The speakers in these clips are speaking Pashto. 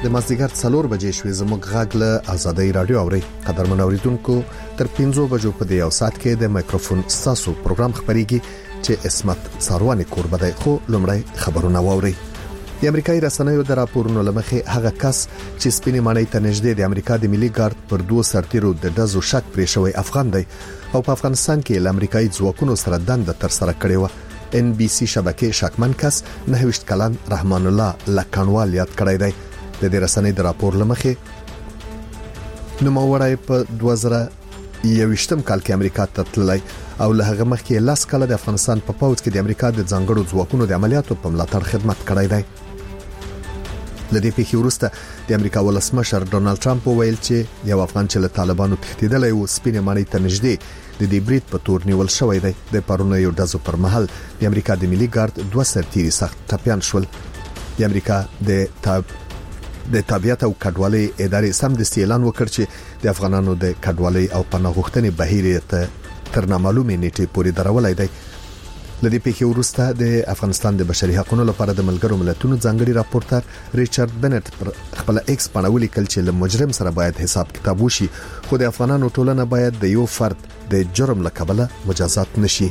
د مازدیګر 4 بجې شوې زموږ غږ له آزادۍ رادیو اوري. قدرمن اوریدونکو تر 5 بجو په دې یو ساعت کې د مایکروفون ساسو پروګرام خبريږي چې اسمت څارواني قربدای خو لمړی خبرونه واوري. د امریکایي رسنیو د راپورونو لمخې هغه کس چې سپینې ماڼۍ ته نږدې د امریکا د ملي ګارد پر 2 سرتیرو د دزو شک پرې شوی افغان دی او په افغانستان کې د امریکایي ځواکونو سره دند تر سره کړی و. ان بي سي شبکې شکمن کس 29 کلن رحمان الله لکانوال یاد کړی دی. د دې رسنۍ د راپور لمخې نوموړی په 2021 کال کې امریکا ته تللی او له هغه مخکې 10 کال د افغانستان په پوځ کې د امریکا د ځانګړو ځواکونو د عملیاتو په ملاتړ خدمت کړی دی. لدې پیښې وروسته د امریکا ولسمشر ډونالد ټرمپ وویل چې یو افغان چې له طالبانو تښتیدلی و سپینې ماڼۍ ته نږدې د دې برید په تور نیول شوی دی. د پرونی یو دزو پر مهال د امریکا د ملي ګارد 2 سرتیري سخت ټپيان شول. د امریکا د تابعیت او کډوالۍ ادارې سمدستي اعلان وکړ چې د افغانانو د کډوالۍ او پناه غوښتنې بهیر تر نامعلومې نیټې پورې درولای دی. لدې پیښې وروسته د افغانستان د بشري حقوقو لپاره د ملګرو ملتونو ځانګړي راپورټر ریچارډ بنټ پر خپل ایکس باندې ولیکل چې له مجرم سره باید حساب کتاب وشي خو د افغانانو ټولنه باید د یو فرد د جرم له کبله مجازات نشي.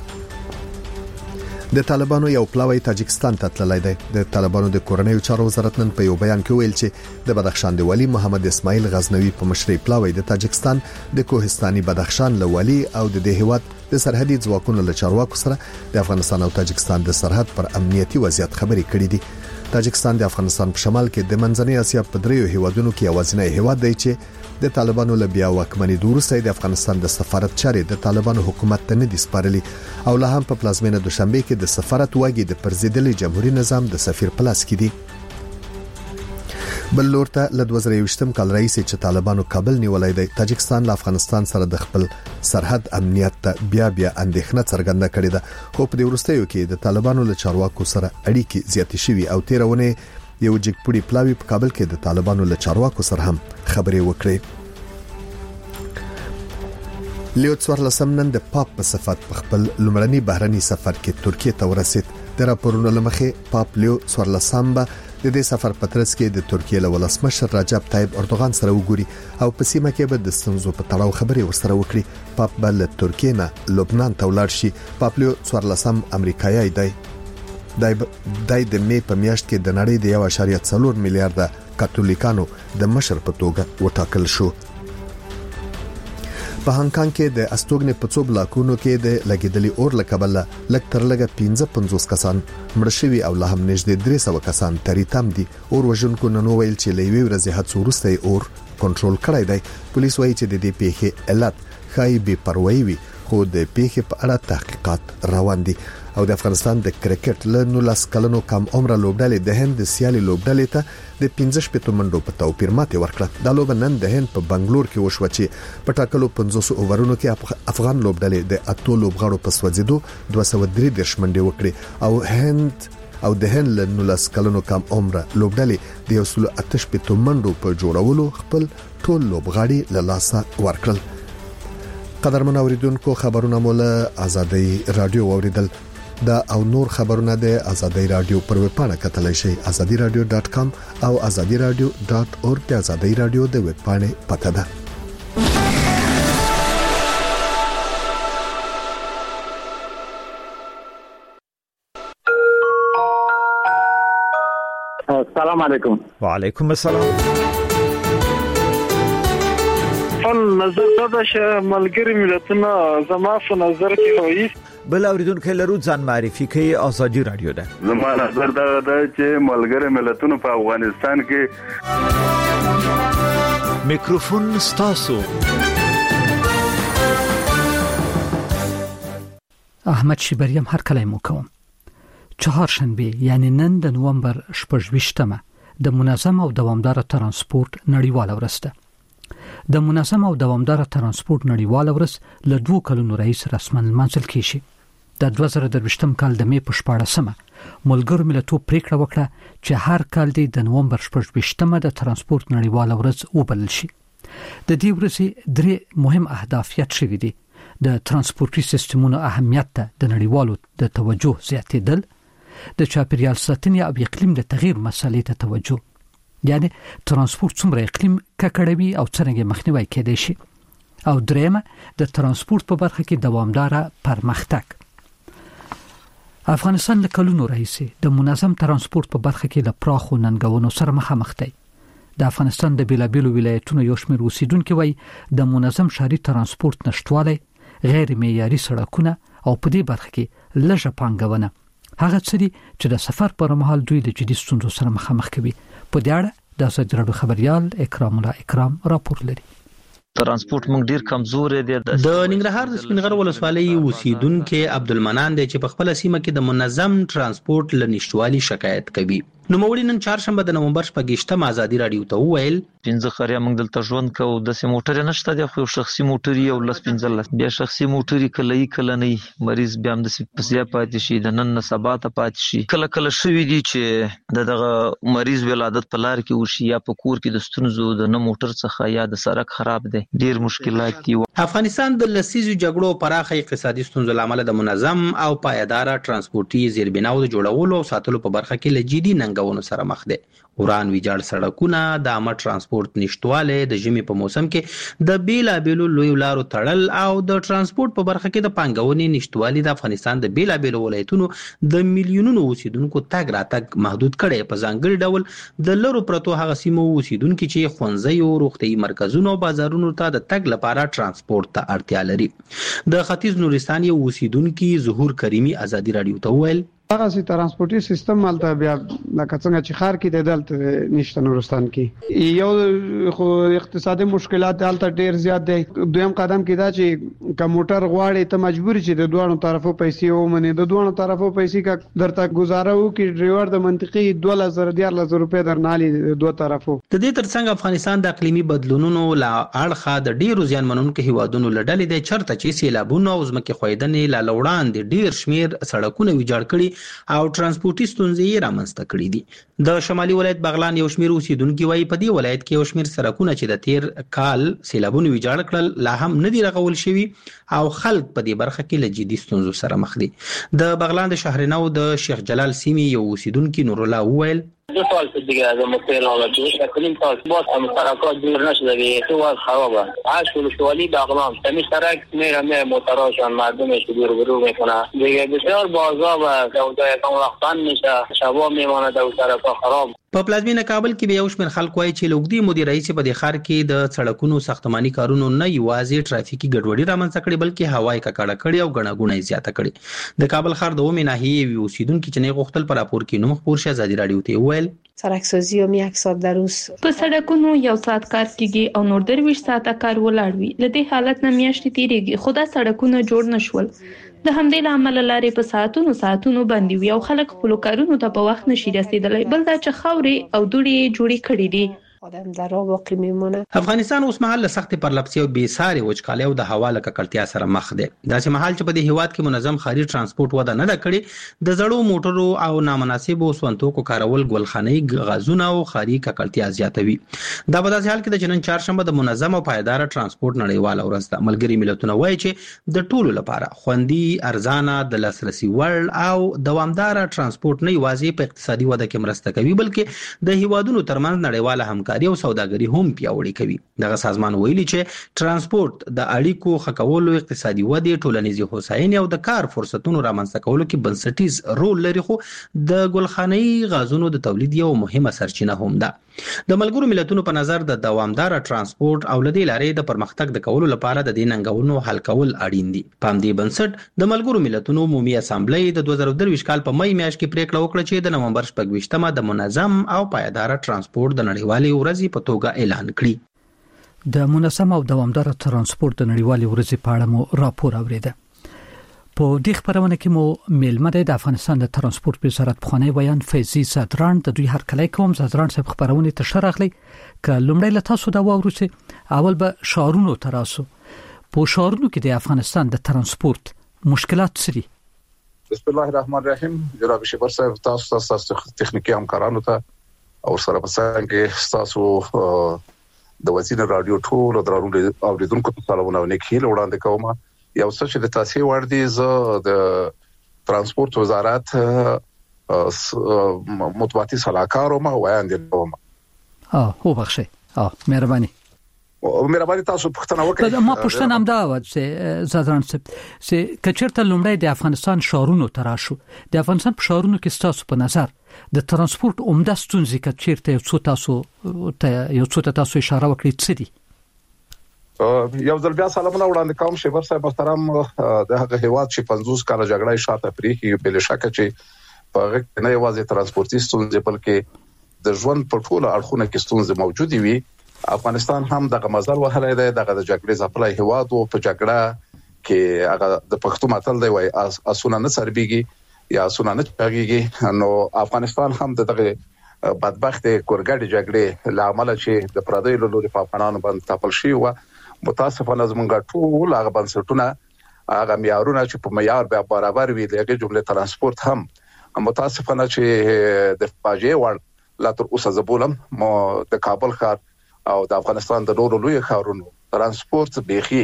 د طالبانو یو پلاوی تاجکستان ته تللی دی. د طالبانو د کورنیو چارو وزارت نن په یو بیان کې ویل چې د بدخشان د والی محمد اسماعیل غزنوی په مشرۍ پلاوی د تاجکستان د کوهستاني بدخشان له والی او د هیواد د سرحدي ځواکونو له چارواکو سره د افغانستان او تاجکستان د سرحد پر امنیتي وضعیت خبرې کړې دي. تاجکستان د افغانستان په شمال کې د منځنۍ اسیا په دریو هیوادونو کې یوازینی هیواد دی چې د طالبانو له بیا واکمنۍ وروسته د افغانستان د سفارت چارې د طالبانو حکومت ته نه دي سپارلي او له هم په پلازمینه دوشنبه کې د سفارت واګي د پرزیدلي جمهوریت نظام د سفیر پلاس کې دي. بل لورته له 2021 کال رئیس چې طالبانو کابل نیولای دی تاجکستان له افغانستان سره د خپل سرحد امنیت ته بیا اندېښنه څرګنده کړې ده خو په دې وروستیو کې د طالبانو له چارواکو سره اړیکې زیاتې شوي او تیرونه یو جګپړي پلاوی په کابل کې د طالبانو له چارواکو سره هم خبرې وکړې. لیو څوارلسم نن د پاپ په صفت په خپل لومړني بهرني سفر کې ترکیه ته ورسید. د راپورونو لمخې پاپ لیو څوارلسم به د دې سفر په ترڅ کې د ترکیه له ولسمشر رجب طیب اردوغان سره وګوري او په سیمه کې به د ستونزو په تړاو خبرې ورسره وکړي. پاپ به له ترکیه نه لبنان ته ولاړ شي. پاپ لیو څوارلسم امریکایي دی. د مې په میاشت کې د نړۍ د 1.4 میلیارډ کاتولیکانو د مشر په توګه وټاکل شو. په هانګ کانګ کې د استوګنې په څو بلاکونو کې د لګیدلي اور لکبله لک تر لګه 55 کسان مړ شوي او لا هم نږدې 300 کسان تریتم دي. اور وژونکو نن ویل چې لوی ورځې هڅو وروسته اور کنټرول کړی دی. پولیس وایي چې د دې پیښې علت خای بے پروايي وي خو د پیښې په اړه تحقیقات روان دي. او د افغانستان د کرکټ له 19 کلنو کم عمره لوبډلې د هند د سیالي لوبډلې ته د 15 منډو په توپیر ماته ورکړه. د لوب نن د هند په بنگلور کې وشو چې په ټاکلو 500 اوورونو کې افغان لوبډلې د اتو لوبغاړو په سوځیدو 203 منډې وکړي او د هند له 19 کلنو کم عمره لوبډلې د 108 منډو په جوړولو خپل ټول لوبغاړي له لاسه ورکړل. قدرمن اوریدونکو خبرونه مولا آزادۍ رادیو اوریدل دا او نور خبرونه د آزادۍ رادیو پر ویب پاڼه کتلای شئ azadiradio.com او azadiradio.org د آزادۍ رادیو د ویب پاڼې پته ده. السلام علیکم. وعلیکم السلام. نظر دا چې ملګری ملتونه زما په نظر کې وایي بل اوریدونکو لرو ځان معرفي کوي آزادي رادیو ده. زما نظر دا چې ملګری ملتونه په افغانستان کې میکروفون ستاسو. احمد شیبریم هر کله مو کوم. چهارشنبه یعنی نن د نومبر 28مه د منظم او دوامدار ترانسپورت نړیواله ورځ ده. د منظم او دوامدار ترانسپورت نړیواله ورځ له 2 کلونو رئیس رسمن لمانځل کیږي. د 2023 کال د مې په 14مه ملګرو ملتونو پریکړه وکړه چې هر کال د نومبر 28مه د ترانسپورت نړیواله ورځ وبلل شي. د دې ورځې 3 مهم اهداف یاد شوي دي. د ترانسپورتي سیستمونو اهمیت ته د نړیوالو د توجه زیاتېدل، د چاپیریال ساتنې او اقلیم د تغییر مسلې ته توجه، یعنی ترانسپورت څومره اقلیم ککړوي او څنګه مخنیوي کېدای شي. او درېمه د ترانسپورت په برخه کې دوامدار پرمختګ. افغانستان له کلونو راهیسې د منظم ترانسپورت په برخه کې د پراخو ننګونو سره مخامخ دی. د افغانستان د بیلابیلو ولایتونو یو شمېر اوسیدونکو وایي د منظم ښاري ترانسپورت نشټوالی، غیر معیاري سړکونه او په دې برخه کې لږه پانګونه هغه څه دي چې د سفر پر مهال دوی د جدي ستونزو سره مخامخ کوي. په دې اړه د ازادي راډیو خبريال اکرام الله اکرام راپور لري. ترانسپورت موږ ډیر کمزور دي. د ننګرهار د سپینغر ولسوالۍ اوسیدونکو عبدالمنان دی چې په خپل سیمه کې د منظم ترانسپورت لنشټوالي شکایت کوي. نو موري نن چهارشنبه د نومبر 28 ازادي راډیو ته وویل 15 خریا موږ دلته ژوند کوو، د سیم موټر نشته دی، خو شخصي موټر یو لس 15 بیا شخصي موټر کله نه مریض بیا هم د سپسیا پاتې شي، د نن نه سبا ته پاتې شي. کله شوی دی چې دغه مریض ولادت په لار کې وشي یا په کور کې د ستونزو د نه موټر څخه یا د سړک خراب دی، ډیر مشکلات دي. افغانستان د لسیزو جګړو پراخه اقتصادي ستونزو لامل د منظم او پایدار ترانسپورتي زیربناو د جوړولو او ساتلو په برخه کې لجدي ننګونو سره مخ دی. وران ویجاړ سړکونه، د عامه ترانسپورت نشټواله، د ژمي په موسم کې د بیلابیلو لوی لارو تړل او د ترانسپورت په برخه کې د پانګونې نشټوالی د افغانستان د بیلابیلو ولایتونو د میلیونونو اوسیدونکو تګ راتګ محدود کړي. په ځانګړي ډول د لرو پرتو هغه سیمو اوسیدونکو چې ښوونځي او روغتي مرکزونو او بازارونو ته د تګ لپاره ترانسپورت ته اړتیا لري. د ختیځ نورستان یو اوسیدونکو ظهور کریمی ازادي راډیو ته وویل هغه سي ترانسپورتي سیستم مالته بیا لکه څنګه چې خار کې د دلته نشته نورستان کې یو خو اقتصادي مشکلات دلته ډیر زیات دي. دویم قدم کې دا چې کمپیوټر غواړي ته مجبور چې د دوه طرفو پیسې ومنې، د دوه طرفو پیسې کا درته گزاره وکړي ډرایور د منطقي 2000 روپے درنالي دوه طرفو. د دې ترڅنګ افغانستان د اقلیمي بدلونونو لا اړخه د ډیرو زیانمنونکو هیوادونو لړلې د چرته چې سیلابونه او ځمکې خویدنې لا لوړان دي ډیر شمیر سړکونه ویجاړ کړي او ترانسپورتي ستونزې رامنځته کړې دي. د شمالي ولایت بغلان یو شمیر اوسیدونکو وایي په دې ولایت کې یو شمیر سړکونه چې د تیر کال سیلابونه ویجاړ کړل لا هم نه دي رغول شوي او خلک په دې برخه کې له جدي ستونزو سره مخ دي. د بغلان د شهرنو د شیخ جلال سیمې یو اوسیدونکو نور الله وویل 2 سال دیگه از مطلع آمده کنیم تا باز هم سرکات دور نشده به تو از خرابه. هر ولسوالی بغلان تمیز سرک میره موتراشان مردمش دور برو میکنه دیگه بسیار بازار و دودای کم وقتان میشه شبا میمانه دو سرکات خراب. په پلازمینه کابل کې به یو شمېر خلک وایي چې لوګدي مدیر رئیس په دې ښار کې د سړکونو ساختماني کارونو نه یوازې ټرافیکي ګډوډي رامنځته کړې بلکې هوایي ککړه کړې او ګڼهګوڼه یې زیاته کړې. د کابل ښار د اومې ناحیې یو اوسیدونکي چې نه غوښتل پر راپور کې نوم خپور شه ازادي راډیو ته وویل سړکسازي هم 1 ساعت در روز په سړکونو 1 ساعت کار کیږي او نور 23 ساعته کار ولاړ وي. لدې حالت نه میاشتې تیریږي خو دا سړکونه جوړ نشول. د همدې لامل لارې په ساعتونو باندې وي او خلک خپل کارونو ته په وخت نشي رسیدلی. بل دا چې خاورې او دوړې جوړې کړې دي آدم در آب واقع میمونه. افغانستان اوس مهال سخت پرلپسې او بې ساري وچکالۍ او د هوا له ککړتیا سره مخ دی. داسې مهال چې په دې هیواد کې منظم ښاري ترانسپورت وده نه ده کړې، د زړو موټرو او نامناسبو سونتوکو کارول ګلخانه‌ای غازونه او ښاري ککړتیا زیاتوي. دا په داسې حال کې د نن چهارشنبه د منظم او پایدار ترانسپورت نړیواله ورځ ده. ملګري ملتونه وایي چې د ټولو لپاره خوندي، ارزانه، د لاسرسي وړ او دوامدار ترانسپورت نه یوازې په اقتصادي وده کې مرسته کوي بلکې د هیوادونو ترمنځ نړیواله همکاري او سوداګري هم پیاوړې کوي. دغه سازمان ویلي چې ترانسپورت د اړیکو ښه کولو، اقتصادي ودې، ټولنیزې هوساینې او د کار فرصتونو رامنځته کولو کې بنسټیز رول لري خو د ګلخانه‌ای غازونو د تولید یو مهمه سرچینه هم ده. د ملګرو ملتونو په نظر د دوامدار ترانسپورت او لدې لارې د پرمختګ د کولو لپاره د دې ننګونو حل کول اړین دي. په همدې بنسټ د ملګرو ملتونو عمومي اسامبلې د 2023 کال په مې میاشت کې پریکړه وکړه چې د نومبر 28 د منظم او پایدار ترانسپورت د نړیوالې ورځې په توګه اعلان کړي. د منظم او دوامدار ترانسپورت د نړیوالې ورځې په اړه مو راپور اوریده. په دې خبرونه کې مو میلمه د افغانستان د ترانسپورت وزارت بخونی ویان فیضی صدران د دوی هرکلی کوم. صدران صاحب خبرونه ته شرغلی ک لومړی له تاسو دا واورئ اول به شهرونو تراسو په شهرونو کې د افغانستان د ترانسپورت مشکلات سری. بسم الله الرحمن الرحیم. جناب شبر صاحب تاسو تخنیکی همکارانو ته او سره په څنګه کې تاسو د وزیر رادیو ټول درونو اوریدونکو ته سلامونه او نیک هیله وړاندې کوم. یو څه چې د تاسو ور دي ز د ترانسپورت وزارت مطبوعاتي صلاحکار او ما وړاندې کوم هو بخښه مهرباني تاسو پوښتنه وکړئ. ما پوښتنه هم دا و چې زادران چې کچرته لومړی د افغانستان شهرونو تراشو د افغانستان په شهرونو کې ستاسو په نظر د ترانسپورت عمده ستونزې کچرته یو څه تاسو اشاره وکړئ څه دي؟ یو ځل بیا سلامونه وړاندې کوم شیبر صاحب محترم. د هغه هیواد چې 50 کال جګړه شاته پریخي بل شک چې په نه یوازې ترانسپورتي ستونزې بلکې د ژوند په ټوله اړخونو کې ستونزې موجود وي. افغانستان هم دغه مزل وهلای دی دغه د جګړې ځپلای هیواد او په جګړه کې هغه د پښتو متل دی وای اسونه نه سربيږي یا اسونه نه چاغيږي. نو افغانستان هم دغه بدبخت کورګړې جګړې لامل چې د پردیو لوري په افغانانو باندې تپل شي و متاسفانه زمونږ ټول هغه بنسټونه هغه معیارونه چې په معیار به برابر وي دغه جمله ترانسپورت هم متاسفانه چې د فاجعه ور لا تر اوسه زبولم مو د کابل ښار او د افغانستان د نورو لوی ښارونو ترانسپورت بيخي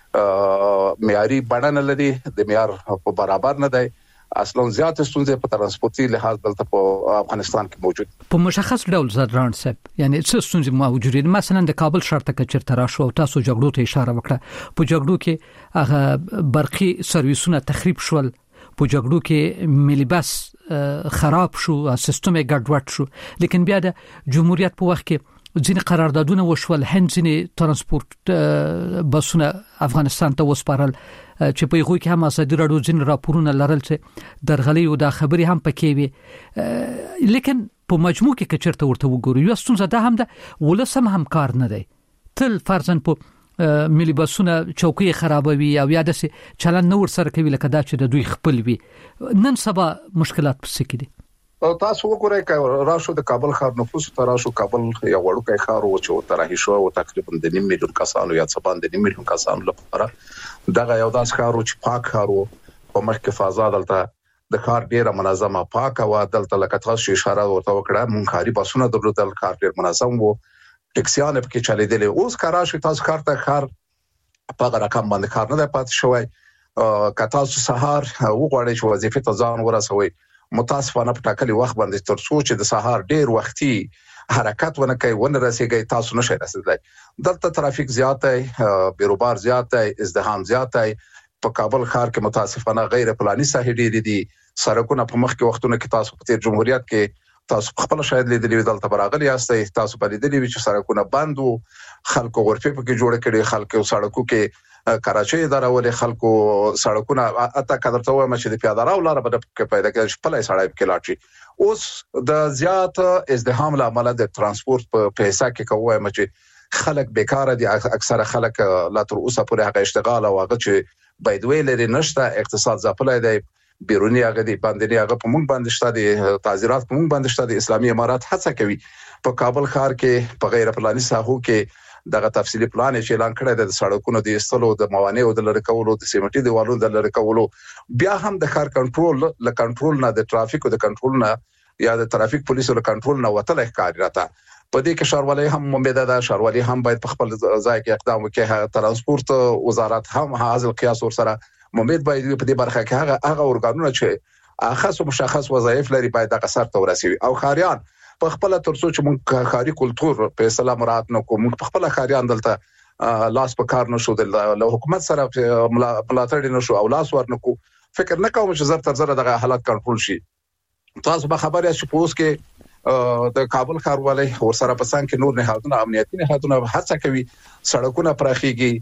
معیاري بڼه لري د معیار په برابر نه دی. اصلا زیات ستونزې په ترانسپورتي لحاظ دلته په افغانستان کې موجود په مشخص ډول زدران صاحب یعنی څه ستونزې موجود دي؟ مثلا د کابل ښار ته کچرته راشو تاسو جګړو ته اشاره وکړه په جګړو کې هغه برقي سرویسونه تخریب شول په جګړو کې ملي بس خراب شو سیستم ګډوډ شو لیکن بیا د جمهوریت په وخت کې ځینې قراردادونه وشول هند ځینې ترانسپورت بسونه افغانستان ته وسپارل چې په یوه کې هم ازادي راډیو ځینې راپورونه لرل چې درغلي او د خبري هم پکې وي لیکن په مجموع کې کچرته ورته وګورو یو ستونزه ده هم ده ولسم هم کار نه دی تل فرضاً په ملي بسونه چوکۍ خرابوي او یا د چلن نور سره کوي لکه دا چې د دوی خپل وي نن سبا مشکلات پسې کېدي. تاسو وګورئ راشو د کابل ښار نفوس تراشو کابل یو وړوکی ښار او چې ترهي شو او تقریبا د 1 میلیون کسانو یا څه باندې 1 میلیون کسانو لپاره دغه یو داس ښار چې پاک ښار په مخ کې فضا دلته د ښار ډیره منظمه پاک او دلته لکه تاسو اشاره ورته وکړه مونږ خاري بسونه درلودل ښار ډیر منظم وو ټکسیان په کې چلیدل اوس کاراشي تاسو ښار ته ښار په رقم باندې ښار نه پات شوی کته سهار وګورئ چې وظیفه ته ځان ورسوي متاسفانه په ټاکلي وخت باندې تر څو چې د سهار ډیر وختي حرکت ونه کوي ونه رسیږي تاسو نشئ رسیدلای. دلته ترافیک زیات دی بیروبار زیات دی ازدحام زیات دی په کابل ښار کې متاسفانه غیر پلاني ساحې ډېرې دي سړکونه په مخ کې وختونه کې تاسو په تیر جمهوریت کې تاسو خپل شاید لیدلې دلته براغلي یاستئ تاسو په لیدلې چې سړکونه بند وو خلکو غرفه په کې جوړ کړي خلکو سړکو کې کراچۍ دراولې خلکو سړکونه اته قدرته وایم چې د پیاده راو لار به پیدا کېږي خپل سړای په کې لاړ اوس د زیات ازدحام لامل د ترانسپورت په پیسې کې کوی چې خلک بیکار دي اکثره خلک لا تر اوسه پورې هغه اشتغال او هغه چې بيدوي لري نشته اقتصاد ځپلای دی بیرونی هغه دی باندې هغه په مونږ باندې شته دي تعزیرات په مونږ باندې شته دي اسلامي امارات هڅه کوي په کابل ښار کې په غیر پلاني ساحو کې دغه تفصیلی پلان چې اعلان کړی د سړکونو د استلو د موانعو د لری کولو د سیمټي دیوالونو د لری کولو بیا هم د ښار کنټرول نه د ترافیک او د کنټرول نه یا د ترافیک پولیسو له کنټرول نه وتل ښکار راته په دې کې ښاروالۍ هم ممبه ده ښاروالۍ هم باید په خپل ځای کې اقدام وکړي ترانسپورت وزارت هم حاصل قیاس ور سره ممید باید په دې برخه کې هغه ارګانونه چې اخص او مشخص وظایف لري باید د قصر ته ورسوي او خاریان په خپل ترڅو چې موږ خاري کلچر په اصطلاح مراد نه کوم په خپل خاریان دلته لاس په کار نشو د حکومت سره ملاتړ نشو او لاس ورنکو فکر نه کوم چې زر تر زر دغه حالت کنټرول شي. تاسو به خبرې چې پوس کې د کابل ښاروالۍ ور سره په څنګه نور نهادونه امنیتي نهادونه هڅه کوي سړکونه پراخيږي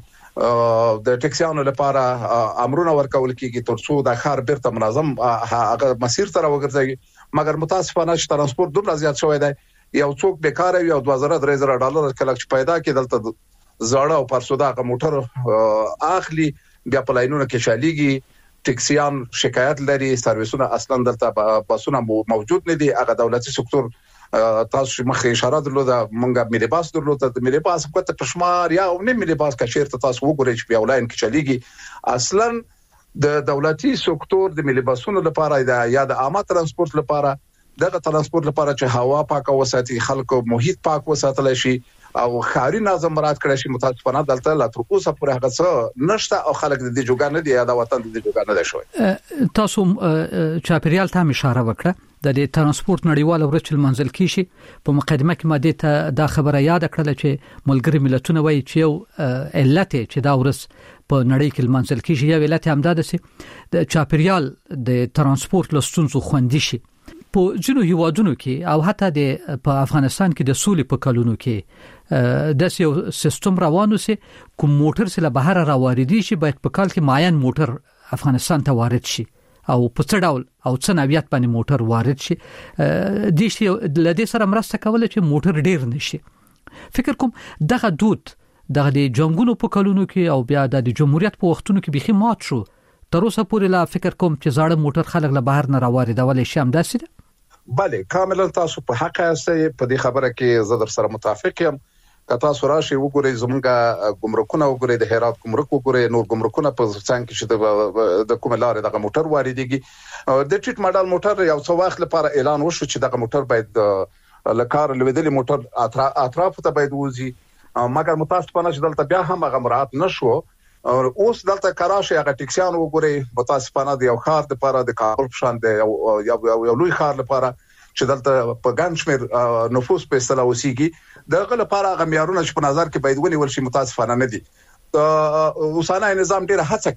د ټکسیانو لپاره امرونه ورکول کیږي ترڅو د ښار بیرته منظم هغه مسیر تر وګرځي مګر متاسفانه چې ترانسپورت دومره زیات شوی دی یو څوک بیکار وي او 2000 ډالر کله چې پیدا کړي دلته زړه او پرسودا غ موټر اخلي بیا په لاینونو کې شاليږي ټکسیان شکایت لري سرویسونه اصلا دلته بسونه موجود نه دي هغه دولتي سکتور تاسو مخه اشاره درلوده مونږه ملي باس درلوده د ملي باس کوته پښمار یا نه ملي باس کا شیرته تاسو وګورئ چې په اولین کې چلیږي اصلا د دولتي سکتور د ملي باسونو لپاره یا د عامه ترانسپورت لپاره دغه ترانسپورت لپاره چې هوا پاکه وساتي خلکو محیط پاک وساتل شي او خاري نظم مراد کړی شي متاسفانه دلته لا تر اوسه پورې هغه څه نشته او خلک د دې جوګان نه دی یا د وطن د دې جوګان نه دی شوی. تاسو چاپریال ته اشاره وکړه د ترانسپورت نړیوال ورځ منځل کیشي په مقدمه کې ماده ته دا خبره یاد کړل چې ملګری ملتونه وایي چې یو علت چې دا ورځ په نړۍ کې منځل کیشي یو علت هم دا ده چې د چاپیریال د ترانسپورت لستونزو خوندي شي په ځینو هیوادونو کې او حتی په افغانستان کې د سولې په کلونو کې د یو سیستم روانو سي کوم موټر سره بهر راوړي شي باید په کال کې معین موټر افغانستان ته وارد شي او په څه ډول او څه نوعیت باندې موټر وارد شي د شي لدې سره مرسته کوله چې موټر ډیر نشي فکر کوم دغه دود دغه د جنگونو په کلونو کې او بیا د جمهوریت په وختونو کې بيخي مات شو تر اوسه پورې لا فکر کوم چې زاړه موټر خلک له بهر نه راوړي شي هم داسې ده بله کاملا تاسو په حق یاستئ په دې خبره کې زه در سره متفق یم کتا سوراشي وګورئ زمونږه ګمرکونه وګورئ د هرات ګمرک وګورئ نور ګمرکونه په څنګه کې چې د کوم لارې دغه موټر واردېږي د ټریټ ماډل موټر یو څو وخت لپاره اعلان وشو چې دغه موټر باید لکار لویدلې موټر اطراف ته باید وځي مګر متاسفانه چې دلته بیا هم هغه مراعات نشو اوس دلته کراچي هغه ټیکسیان وګورئ متاسفانه د یو خار لپاره د کابل په شان د یو لوی خار لپاره چې دلته په ګنشمیر نفوس په اصطلاح وسیږي دغه لپاره غمیارونه چې په نظر کې باید ونیول شي متاسفانه نه دي اوسانه نظام ډیره هڅه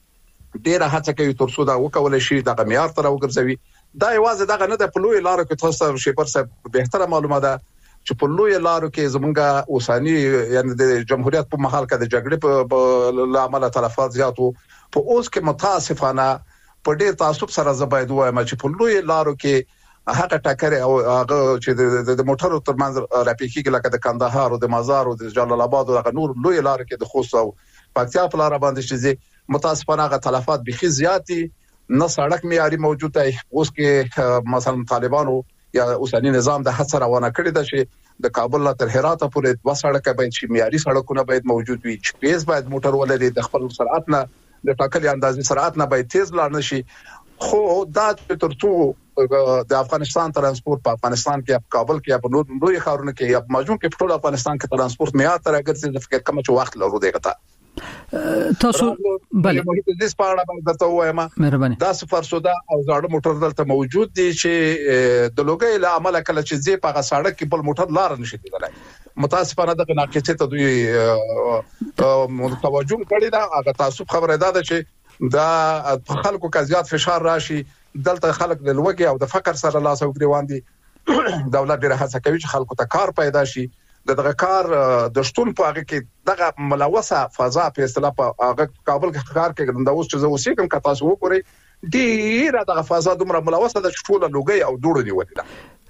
کوي تر څو دا وکول شي د غمیار تر وګرځوي دا یوازې دغه نه د پلوې لارو کې تاسو شیپر صاحب به تر معلومه ده چې په لوی لارو کې زمونږه اوساني یعنی د جمهوریت په محل کې د جګړې په لامل تلفات زیاتو په اوس کې متاسفانه په ډیر تعصب سره زباید وایم چې په لوی لارو کې هغه ټاکر او هغه چې د موټرو ترمنځ راپیکي لکه د کندهار او د مزار او د جلال آباد او د نور لوی لار کې د خوست او پکتیا په لار باندې چې متاسفانه هغه تلفات بخي زیاتی نه سړک معیاري موجود دی اوس کې مثلا طالبانو یا اوسنی نظام د هڅه روانه کړی ده چې د کابل تر هرات پورې 2 سړک باید چې معیاري سړکونه باید موجود وي چې پیس باید موټر ولري د خپل سرعت نه د ټاکلي اندازې سرعت نه باید تیز لاړ نشي خو دا ترڅو د افغانستان ترانسپورت په افغانستان کې په کابل کې په نور لوی ښارونو کې یا مجموع کې په ټول افغانستان کې ترانسپورت معیار تر اګر څه فکر کوم چې وخت لرو دیغه تاسو بله د دې سپارښتنه باندې درته وایم مهرباني دا صفر سودا او زاړه موټر دلته موجود دي چې د لوګي له عمله کله چې زی په سړک کې بل موټر لار نشي تللی متاسفانه د ناقصه ته دوی توجه کړی دا هغه تاسو خبره ده چې دا خلکو کا زیات فشار راشي دلته خلک د لوګي او د فقر سره لاس او ګریوان دي دولت ډیره هڅه کوي چې خلکو ته کار پیدا شي دغه کار د شتون په هغه کې دغه ملوثه فضا په اصطلاح په هغه کابل کې کار کوي د اوس چې زه اوسېږم که تاسو وګورئ ډیره دغه فضا دومره ملوثه د ټول لوګي او دوړو نیولې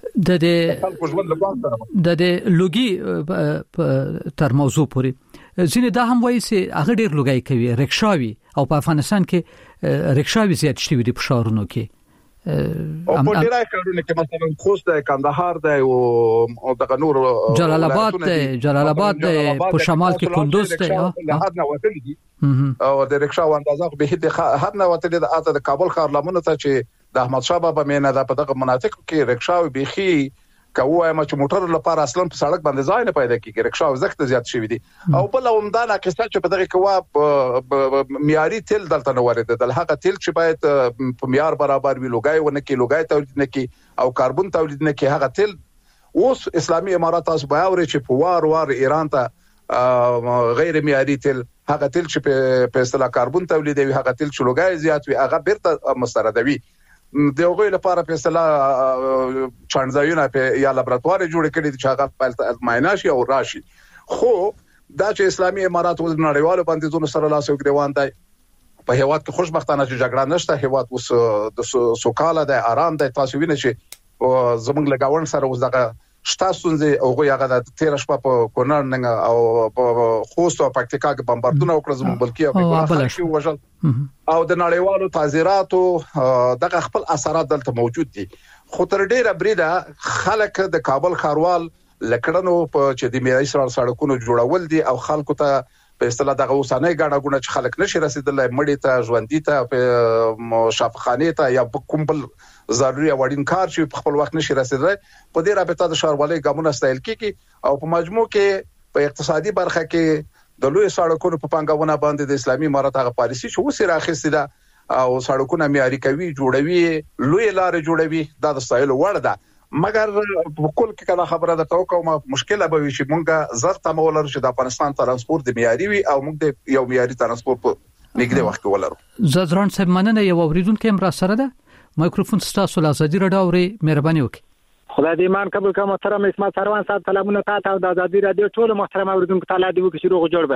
ده د لوګي تر موضوع پورې ځینې دا هم وایي چې هغه ډیر لوګي کوي رکشاوي او په افغانستان کې رکشاوي زیات شوي دي په شهرونو کې او په ډیرای کارونه کې مثلا خوست د کندهار د او د نور جلال آباد په شمال کې کندوز ته له حد نه وتلي دي او د رکشا اندازه به د حد نه وتلي د کابل ښار لمنه ته چې د احمد شاه بابا مینه د په دغه مناطق کې رکشاوي بيخي کوه ما چې موټر لپاره اصلا په سړک باندې ځای نه پیدا کیږي رکشا زخت زیات شوی دي او بل همدانه قصه چې په دغه کوه معیاري تیل دلته نه ورده د هغه تیل چې باید په معیار برابر وي لوګای ونه کې لوګای تولید نه کې او کاربن تولید نه کې هغه تیل اوس اسلامي امارات تاسو بیاوري چې په وار ایران ته غیر معیاري تیل هغه تیل چې په اصطلاح کاربن تولیدوي هغه تیل چې لوګای زیات وي هغه بیرته مستردوي د هغوی لپاره په اصطلاح چانځایونه په یا لابراتوار جوړ کړي چې هغه په ازماینا شي او راشي خو دا چې اسلامي امارات ول نړیوالو بندیزونو سره لاس یو ګریوان دی په هیواد کې خوشبختانه چې جګړه نشته هیواد اوس د سوکاله دی آرام دی تاسو وینئ چې زموږ لګاون سره اوس دغه شتاسونځي او هغه د 13 شپه په کونړ او په خوست او پکتیکا کې بمباردونه وکړل زموږ بلکې او وژل او د نړیوالو تعزیراتو دغه خپل اثرات دلته موجود دي خو تر ډیره بریده خلک د کابل ښاروال لکړنو په چې د میراث سړکونو جوړول دي او خلکو ته په اصطلاح دغه اوسانه غاڼهګونه چې خلک نشي رسیدلای مړی ته ژوندۍ ته په شفاخانه ته یا کوم بل ضروري وړین کار چې په خپل وخت نشي رسیدلای په دې رابطه د ښاروالۍ ګامونه استایل کیږي او په مجموع کې په اقتصادي برخه کې د لوی سړکونو په پنګاونه باندې د اسلامي امارات هغه پالیسي چې وسره اخیستې ده او سړکونه معیاري کوي جوړوي لوی لارې جوړوي دا د ستایلو وړ ده مګر په کول کې کله خبره ده توقع مشکله به وي چې مونږه زر تمولر چې د افغانستان ترانسپورت د معیاري وي او موږ د یو معیاري ترانسپورت په نږدې وخت کې ولرو زدران صاحب مننه یو اوریدونکو هم را سره ده مایکروفون ستاسو له ازادي رادیو اوري مهرباني وکړئ خدای دې ایمان قبول کړه محترم اسمت سروان صاحب سلامونه تاسو او د ازادي رادیو ټول محترم اوریدونکو تعالی دې وکړي روغ جوړ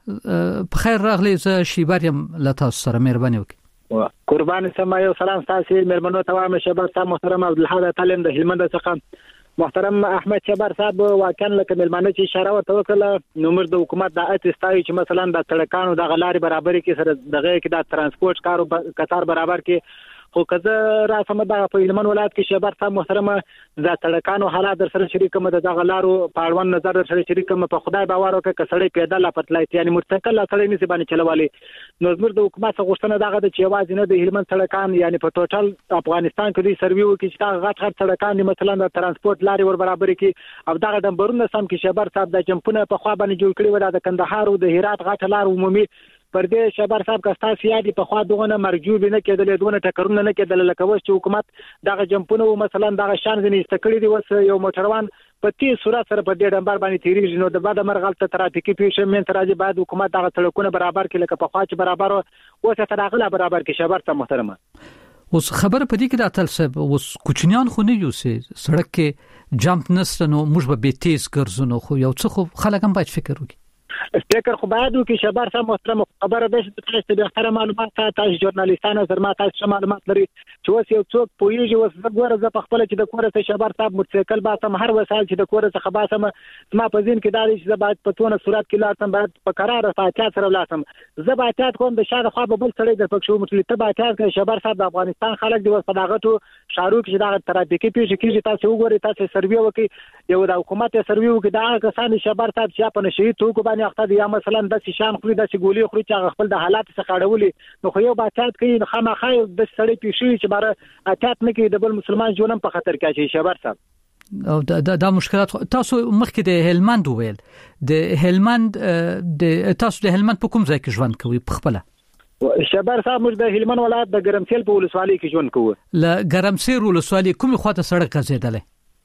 به په خیر راغلی زه شیبریم له تاسو سره مهرباني وکړئ قربان سما یو سلام تاسو مېرمنو ته وایم شبر صاحب محترم عبدالحمید تعلیم د هلمند څخه محترم احمد شبر صاحب واکن لکه مېرمنو چې اشاره ورته وکړه نو موږ د حکومت د اتستای چې مثلا د سړکانو د غلاري برابرۍ کې سره دغه کې د ترانسپورت کارو کثار برابر کې خو کزه را سم د په هلمند ولایت کې شبر صاحب محترم د سړکانو حالات در سره شریک کوم د غلارو په اړوند نظر در سره شریک کوم په خدای باور وکړه کسړې پیدا لا پټلای یعنی مرتکل سړې نسی باندې چلوالي نو زموږ د حکومت غوښتنه دغه د چواز نه د هلمند سړکان یعنی په ټوټل افغانستان کې سرویو کې چې غټ غټ سړکان مثلا د ترانسپورت لاري ور برابر کې او دغه دمبرونه سم کې شبر صاحب د جمپونه په خوا باندې جوړ کړی و د کندهار او د هرات غټ لار عمومي پر دې شبر صاحب کستا سیادي په خوا دغه مرجوب نه کېدل دونه ټکرونه نه کېدل لکه وښ چې حکومت دغه جمپونه مثلا دغه شان ځنی استکړی دی وس یو موټروان په تیز سرعت سره په دې ډمبر باندې تیریږي نو د بعد مرغلته ترافیکي پیښه من تراځي بعد حکومت دغه سړکونه برابر کړي لکه په خوا چې برابر او څه تراغله برابر کې شبر صاحب محترمه اوس خبر په دې کې د اتل صاحب اوس کوچنیان خو نه یو سه سړک کې جمپ نستنو موږ به تیز ګرځونو خو یو څه خو خلک هم باید فکر وکړي فکر خو باید وکړي شبر صاحب محترم خبره ده چې تاسو د اختر معلومات تاسو ژورنالیستانو سره ما تاسو معلومات لري چې اوس یو څوک پوهیږي اوس وګوره زه په خپل چې د کور څخه شبر صاحب موټرسایکل باسم هر وسایل چې د کور څخه باسم ما په ځین کې داري چې باید په تونه صورت کې لاتم باید په قرار فاتحه سره لاتم زه باید کوم د شاده خو به بل سړی د پښو مټلې ته باید کې شبر صاحب د افغانستان خلک دی اوس په دغه تو شارو کې د ترافیکي پیښه کې تاسو وګورئ تاسو سروي وکړي یو د حکومت سروي وکړي دا کسان شبر صاحب چې په نشي توکو باندې اخته یا مثلا د شان خوري د ګولې خوري چې خپل د حالات څخه اړولې نو خو یو باچات کوي خامخا د سړی پیښې چې بار اټات نه کوي د بل مسلمان ژوند په خطر کې شي شبر صاحب او دا مشکلات تاسو مخکې د هلمند ویل د هلمند د تاسو د هلمند په کوم ځای کې ژوند کوي په خپل شبر صاحب موږ د هلمند ولایت د ګرمسیل په ولسوالۍ کې ژوند کوو ل ګرمسیر ولسوالۍ کومه خواته سړک غځیدلې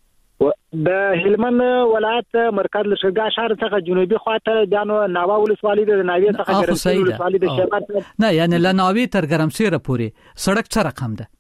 د هلمند ولایت مرکز لشګا شهر څخه جنوبي خواته دانو ناوا ولسوالۍ د ناوی څخه ګرمسیر ولسوالۍ د شبر نه یعنی ل ناوی تر ګرمسیر پورې سړک څه رقم ده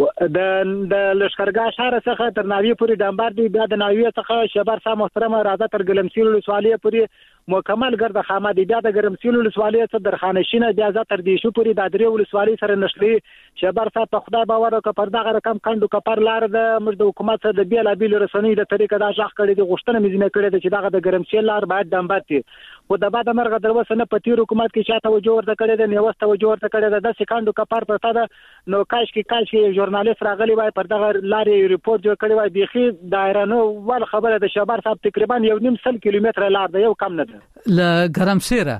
د لشکرګا شهر څخه تر ناوی پورې ډمبر دی بیا د ناوی څخه شبر صاحب محترم راځه تر ګرمسیر ولسوالۍ پورې مکمل ګرځه خامه دی بیا د ګرمسیر ولسوالۍ څخه درخانشینه بیا ځه تر دې شو پورې د درې ولسوالۍ سره نشلي شبر صاحب په خدای باور وکړه پر دغه رقم کندو کپر لار د موږ د حکومت سره د بیل ابل رسنۍ د طریقې دا ځخ کړي د غشتنه مزینه کړي چې دغه د ګرمسیر لار باید ډمبر تي خو د بعد مرغه دروسه نه پتی حکومت کې شاته توجه ورته کړي د نیوسته توجه ورته کړي د سکندو کپر پرته ده نو کاش کې ژورنالیست راغلی وای پر دغه لارې ریپورت جوړ کړي وای بيخي دایره نو ول خبره د شبر صاحب تقریبا 1.5 کیلومتر لار ده یو کم نه ده ل ګرمسیره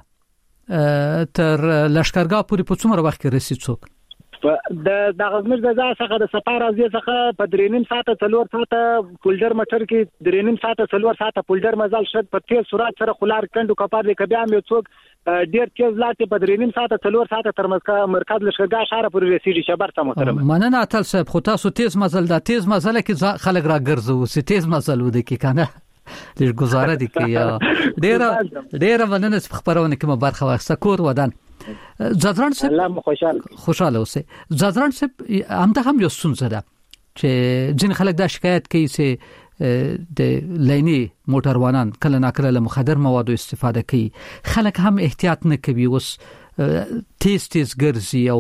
تر لشکرګا پورې په څومره وخت کې رسید څوک د دغه زموږ د ځای څخه د سفر ازي څخه په 3.5 ساعت 4 ساعت پولډر موټر کې 3.5 ساعت 4 ساعت پولډر مزل شد په تیز سرعت سره خلار کندو کپار د کبیا مې څوک ډیر تیز لاته په 3.5 ساعت 4 ساعت تر مرکز لشګا شهر پورې رسیدي شبر ته محترم مننه اتل صاحب خو تاسو تیز مزل دا تیز مزل کې خلک را ګرځو سي تیز مزل ودی کې کنه لږ گزاره دي کې ډیر مننه خبرونه کې برخه واخسته کور ودان زدران صاحب خوشاله اوسه زدران صاحب همدا هم یو ستونزه ده چې ځین خلک دا شکایت کوي چې د لینی موټروانان کله ناکله له مخدر موادو استفاده کوي خلک هم احتیاط نه کوي اوس تیز ګرځي او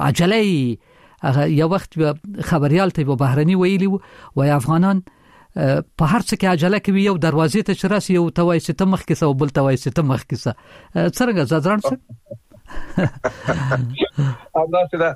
عجله یو وخت خبريال ته په بهرني ویلی و افغانان په هر څه کې عجله کوي یو دروازې ته چرسي یو توایسه ته مخ کې سو بل توایسه ته مخ کې سه څنګه زدران صاحب الله تعالی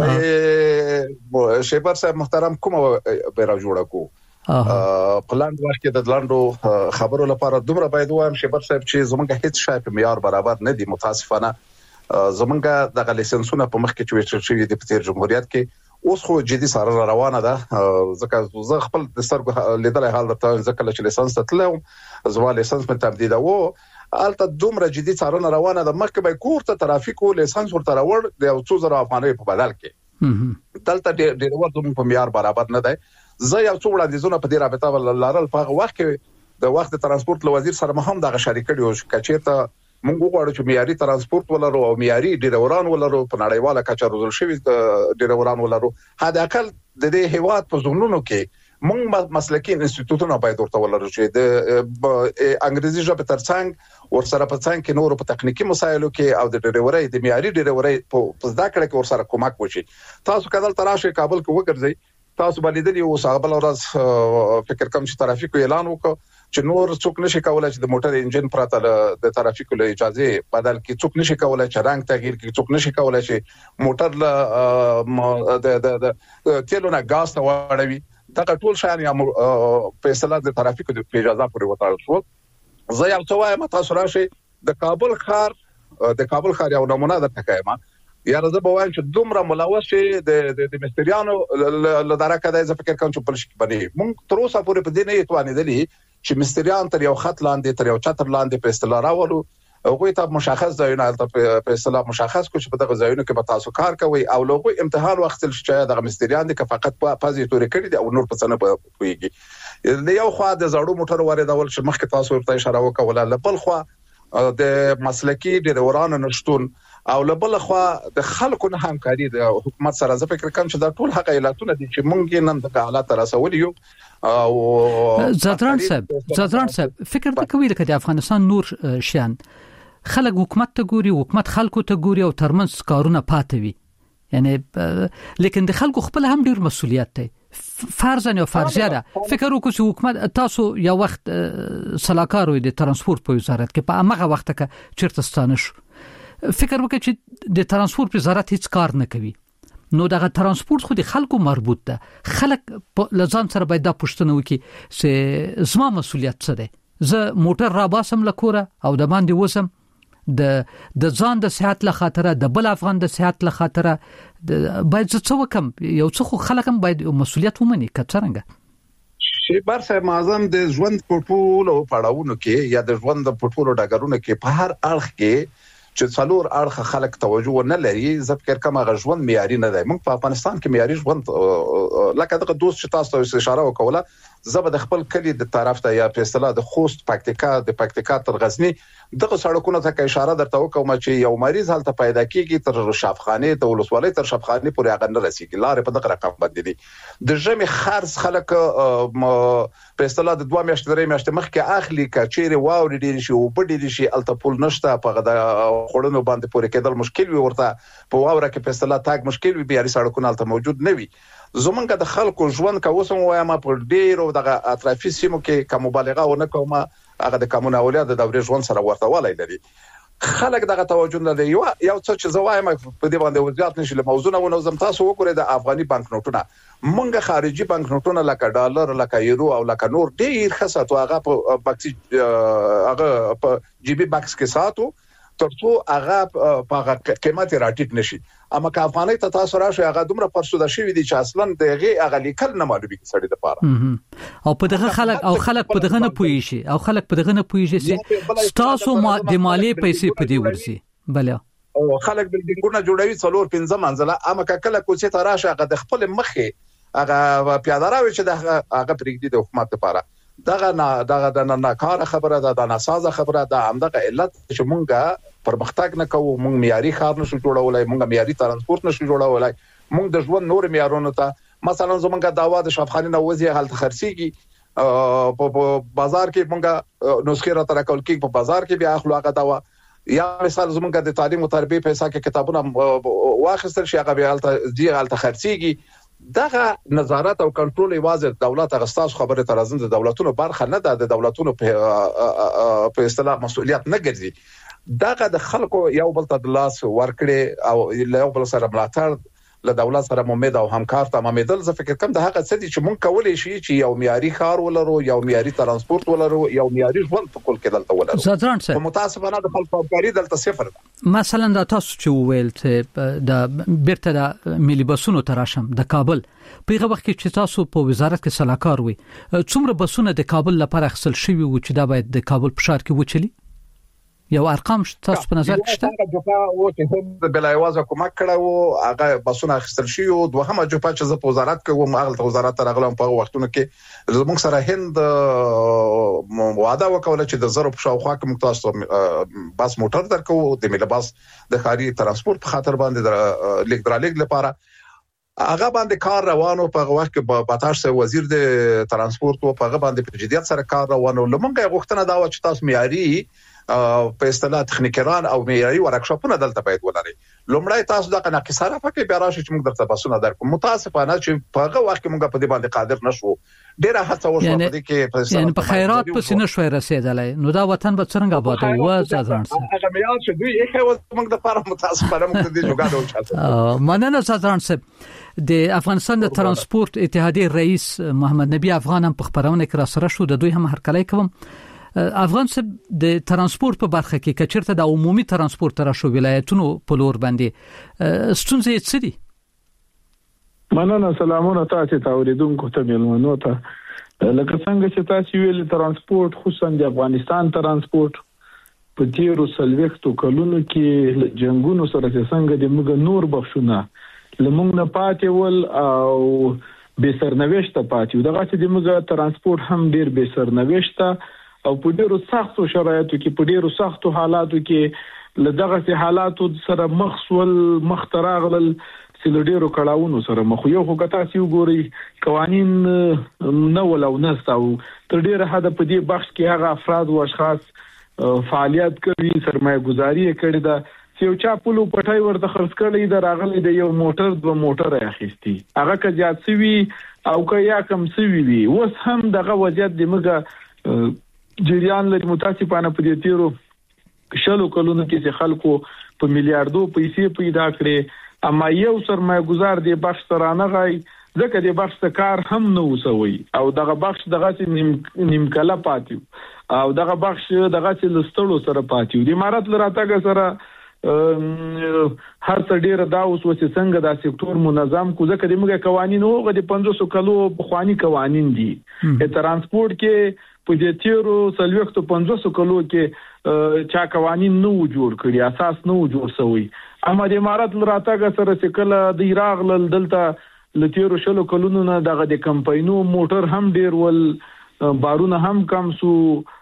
و شیبر صاحب محترم کومه بیره جوړه کو پلاند ورکې د لاندو خبرو لپاره دومره باید وایم شیبر صاحب چې زمونږ هیڅ شای په معیار برابر نه دي متاسفانه زمونږ د لیسنسونه په مخ کې چې ویل د پتیر جمهوریت کې اوس خو جدي سره روانه ده ځکه زه خپل د سترګو لیدل حال درته ځکه چې لیسنس تلم زما لیسنس په تمدید وو الته دومره جدي څارنه روانه ده مخکې به کور ته ترافیکو لایسنس ورته راوړ د 200,000 افغانۍ په بدل کې دلته ډېر ورته په معیار برابر نه دی زه یو څو وړاندیزونه په دې رابطه لرل په وخت کې د وخت ترانسپورت وزیر سره هم دغه شریک کړي چې کچېته موږ وغواړو چې معیاري ترانسپورت ولرو او معیاري ډیروران ولرو په نړیواله کچه روزل شوی ډیروران ولرو هدا اقل د دې هیواد په زونونو کې موږ مسلکي انسټیټیوټونه باید ورته ولرو چې د انګریزي ژبه ترڅنګ ورسره په څنګ کې نور په تخنیکی مسایلو کې او د ډیروري د معیاري ډیروري په زده کړه کې ورسره کومک وشي تاسو کله تراشه کابل کې وګرځي تاسو باندې د یو صاحب ورځ فکر کوم چې ترافیکو اعلان وکړ چې نور څوک نشي کولای چې د موټر انجن پراته د ترافیکو له اجازه بدل کې څوک نشي کولای چې رنگ تغییر کې څوک نشي کولای چې موټر له د تیلو نه غاز ته واړوي دا ټول شان یا په اصطلاح د ترافیکو د اجازه پورې وتاړل شو زه یو څه وایم تاسو راشي د کابل ښار یو نمونه ده تکایما یا زه به وایم چې دومره ملوث د مستریانو لدارکه د فکر کوم چې په لشي باندې مونږ تر اوسه پورې په دې نه یتوانېدلی چې مستریان تر یو خط لاندې تر یو چتر لاندې په اصطلاح راولو هغه ته مشخص ځایونه په اصطلاح مشخص کو چې په دغه ځایونو کې به تاسو کار کوي او لوګو امتحان وخت چې دغه مستریان د فقط په پازي تورې کړي دي او نور په څنګه پويږي د یو خوا د زړو موټر واردول چې مخکې تاسو ورته اشاره وکوله لبل خوا د مسلکی ډیرورانو نشټون او لبل خوا د خلکو نه همکاري د حکومت سره زه فکر کوم چې دا ټول حق علتونه دي چې مونږ نن د حالات رسول یو او زادران صاحب فکر دا کوي چې د افغانستان نور شان خلک حکومت ته ګوري حکومت خلکو ته ګوري او ترمنځ کارونه پاتوي یعنی لیکن د خلکو خپل هم ډیر مسؤلیت دی فرضاً یا فرضیه ده فکر وکړو چې حکومت تاسو یو وخت سلاکار وي د ترانسپورت په وزارت کې په هغه وخت کې چیرته ستانه شو فکر وکړئ چې د ترانسپورت وزارت هیڅ کار نه کوي نو دغه ترانسپورت خو د خلکو مربوط ده خلک لزان سره باید دا پوښتنه وکړي چې زما مسؤلیت څه دی زه موټر را باسم لکوره او د باندې وسم د ځان د صحت له خاطره د بل افغان د صحت له خاطره باید څه وکم یو څه خو خلک هم باید مسؤلیت ومني کڅرنګ شي بار صاحب اعظم د ژوند په ټولو پړاوونو کې یا د ژوند په ټولو ډګرونو کې په هر اړخ کې چې څلور اړخ خلک توجه نه لري زه فکر کوم هغه ژوند معیاري نه دی موږ په افغانستان کې معیاري ژوند لکه دغه دوست چې تاسو اشاره وکوله زه د خپل کلی د طرف ته یا په اصطلاح د خوست پکتیکا تر غزنی دغه سړکونو ته اشاره درته وکوم چې یو مریض هلته پیدا کیږي تر شفخانه د ولسوالۍ تر شفخانه پورې هغه نه رسیږي لارې په دغه رقم باندې دي د ژمي خرڅ خلک په اصطلاح د 2 میاشتې 3 میاشتې مخکې اخلي کچېره واوري ډیر شي او بډې شي الته پول نشته په خړونو باندې پورې کېدل مشکل وي ورته په واوره کې په اصطلاح تاګ مشکل وي بیا سړکونه الته موجود نه وي زمونږ د خلکو ژوند کوسم وایم په ډیرو دغه اطرافي سیمو کې کوم مبالغه ونه کوم هغه د کومون اولاد د دورې ژوند سره ورته ولای لري خلک دغه توجه نه لري یو څه چې زوایم په دې باندې وضاحت نشي له موضوع نه زم تاسو وګورئ د افغاني بانک نوټونه مونږه خارجي بانک نوټونه لکه ډالر لکه یورو او لکه نور ډیر خاصه هغه په باکسي هغه په جی بي باکس کې ساتو ترڅو هغه په قیمت راټیټ نشي اما که افغاني ته تاسو راشي هغه دومره پرسوده شوی دي چې اصلا دغه هغه لیکل نه معلومي سړي د پاره او په دغه خلک په دغه نه پوي شي او خلک په دغه نه پوي شي چې تاسو د مالی پیسې په دی ورسي بل او خلک بلډینګونه جوړوي 4-5 منزله اما کله کوڅه ته راشي هغه د خپل مخه هغه پیاده راوي چې هغه پرېږدي د حکومت لپاره دغه نه کار خبره ده د ناسازه خبره ده همدغه علت چې مونږه پرمختګ نه کوو مونږ معیاري خار نشو جوړولای مونږ معیاري ترانسپورت نشو جوړولای مونږ د ژوند نور معیارونو ته مثلا زمونږه داوا د شفخانه نوځي حالت خرسيږي په بازار کې مونږه نسخه را تر کول کې په بازار کې بیا اخلو هغه داوا یا مثال زمونږه د تعلیم او تربیه پیسې کې کتابونه واخستل شي هغه بیا حالت خرسيږي دغه نظارت او کنټرول یوازې دولت غستاس خبره تر ازند دولتونو برخه نه ده د دولتونو په اصطلاح مسؤلیت نه ګرځي دغه د خلکو یو بل ته د لاس ورکړي او یو بل سره ملاتړ له دولت سره امید او همکار تمامېدل زه فکر کوم د هغه څه چې مونږ کولای شي چې یو معیاري ښار ولرو یو معیاري ترانسپورت ولرو یو معیاري ژوند په کول کې دلته ولرو زادران صاحب متاسفانه د خلکو همکاري دلته صفر ده مثلا دا تاسو چې ویل ته د بیرته د ملي بسونو تراشم د کابل په هغه وخت کې چې تاسو په وزارت کې سلاکار وي څومره بسونه د کابل لپاره خپل شوی و چې دا باید د کابل په ښار کې وچلی یو ارقام تاسو په نظر کې شته؟ هغه جوپا او چې د بلایوازه کومک کړو هغه بسونه اخیستل شي او دوهمه جوپا چې ز په وزارت کې و مغل وزارت راغلم په وختونو کې زموږ سره هند وعده وکوله چې د زرو په شاوخوا کې موږ تاسو بس موټر درکو د ملي بس د خاري ترانسپورت په خاطر باندې لیک لپاره هغه باندې کار روانو په وخت کې باتاش سه وزیر د ترانسپورت او په هغه باندې په جديت سره کار روانو لمونږه غوښتنه دا و چې تاسو معیاري په اصطلاح تخنیکران او معیاري ورکشاپونه دلته باید ولري. لومړی تاسو د قناقصاره پکې بیا راشي چې موږ درته بسونه درکو. متاسفانه چې په هغه وخت کې موږ په دې باندې قادر نشو. ډیره هڅه وشوه په دې کې یعنی په خیرات پسې نشوي رسیدلای. نو دا وطن به څنګه آباد و ځانسه. هغه معیار چې دوی یې خو موږ د لپاره متاسفانه موږ دې جوګاډو چاته. مننه ځانسه د افغانستان د ترانسپورت اتحادیه رئیس محمد نبی افغان هم په خبرونه کې را سره شو. د دوی هم هرکلی کوم. افغان صاحب د ترانسپورت په برخه کې کچرته د عمومي ترانسپورت را شو ولایتونو په لور باندې ستونزې څه دي؟ مننه سلامونه تاسو ته اوریدونکو ته ملمنو ته لکه څنګه چې تاسو ویل ترانسپورت خصوصا د افغانستان ترانسپورت په تیرو سلويختو کلونو کې جنگونو سره څنګه د موږ نور بخښونه لمونږ نه پاتې ول او به سرنوشت پاتې دغه چې د موږ ترانسپورت هم ډیر به سرنوشت او په ډیرو سختو شرایطو کې په ډیرو سختو حالاتو کې لدغه حالاتو سره مخ تراغل سلډیرو کړهونو سره مخ یو خو کتا سی وګوري قوانين نه ولو نستاو تر ډیره حد په دې بخش کې هغه افراد او اشخاص فعالیت کوي سرمایه گذاري کړي دا چې یو چا پلو پټای ورته خرڅ کړي دا راغلي د یو موټر دو موټر اخیستي هغه که زیات سوي او که یا کم سوي وي اوس هم دغه وضعیت د موږ جریان له متاسفانه په دې تیرو شلو کلونو کې چې خلکو په میلیارډو پیسې پیدا کړې اما یو سرمایه گذار دی بخش سره نه غي ځکه د بخش کار هم نه وسوي او دغه بخش دغه نیم کله پاتیو او دغه بخش دغه لستړو سره پاتیو د امارات لراتګه سره هر څه ډیر دا اوس چې څنګه دا سکتور منظم کو ځکه د موږ قوانين او د 500 کلو بخوانی قوانين دي ترانسپورت کې په دې تیرو سلويختو 500 کلو کې چا قوانين نو جوړ کړی اساس نو جوړ شوی اما د امارات لراتګه سره چې کله د ایراغ دلته لتیرو شلو کلونو نه دغه د کمپاینو موټر هم ډیر ول بارونه هم کم سو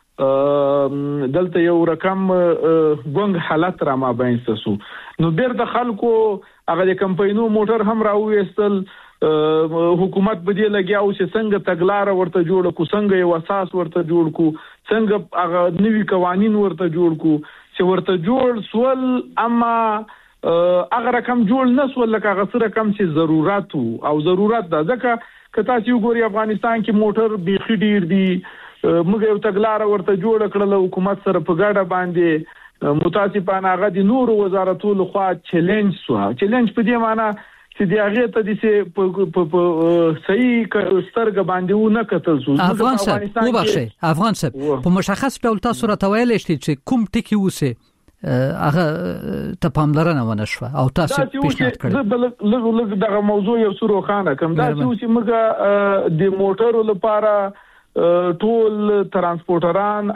دلته یو رقم ګونګ حالت را ما بینسو نو ډیر د خلکو هغه د کمپاینو موټر هم راوېستل حکومت به دې لګیاو چې څنګه تګلار ورته جوړ کو څنګه یو اساس ورته جوړ کو څنګه هغه نوي قوانين ورته جوړ کو چې ورته جوړ سوال اما هغه رقم جوړ نه سوال لکه هغه سره کم چې ضرورت او ضرورت دا ځکه کته چې وګوري افغانستان کې موټر بيخي ډیر دي موږ یو تګلار ورته جوړ کړل حکومت سره په ګډه باندې متاسفانه هغه د نور وزارتو لخوا چیلنج په دې معنی چې دی هغه ته د په صحیح سترګ باندې و نه کتل سو افغان صاحب په مشخص ډول تاسو راته ویل شئ چې کوم ټکی وسه هغه ته پاملرنه ونه شو او تاسو پیشنهاد کړی لږ دغه موضوع یو سره خانه کوم دا چې موږ د موټرو لپاره ټول ترانسپورټران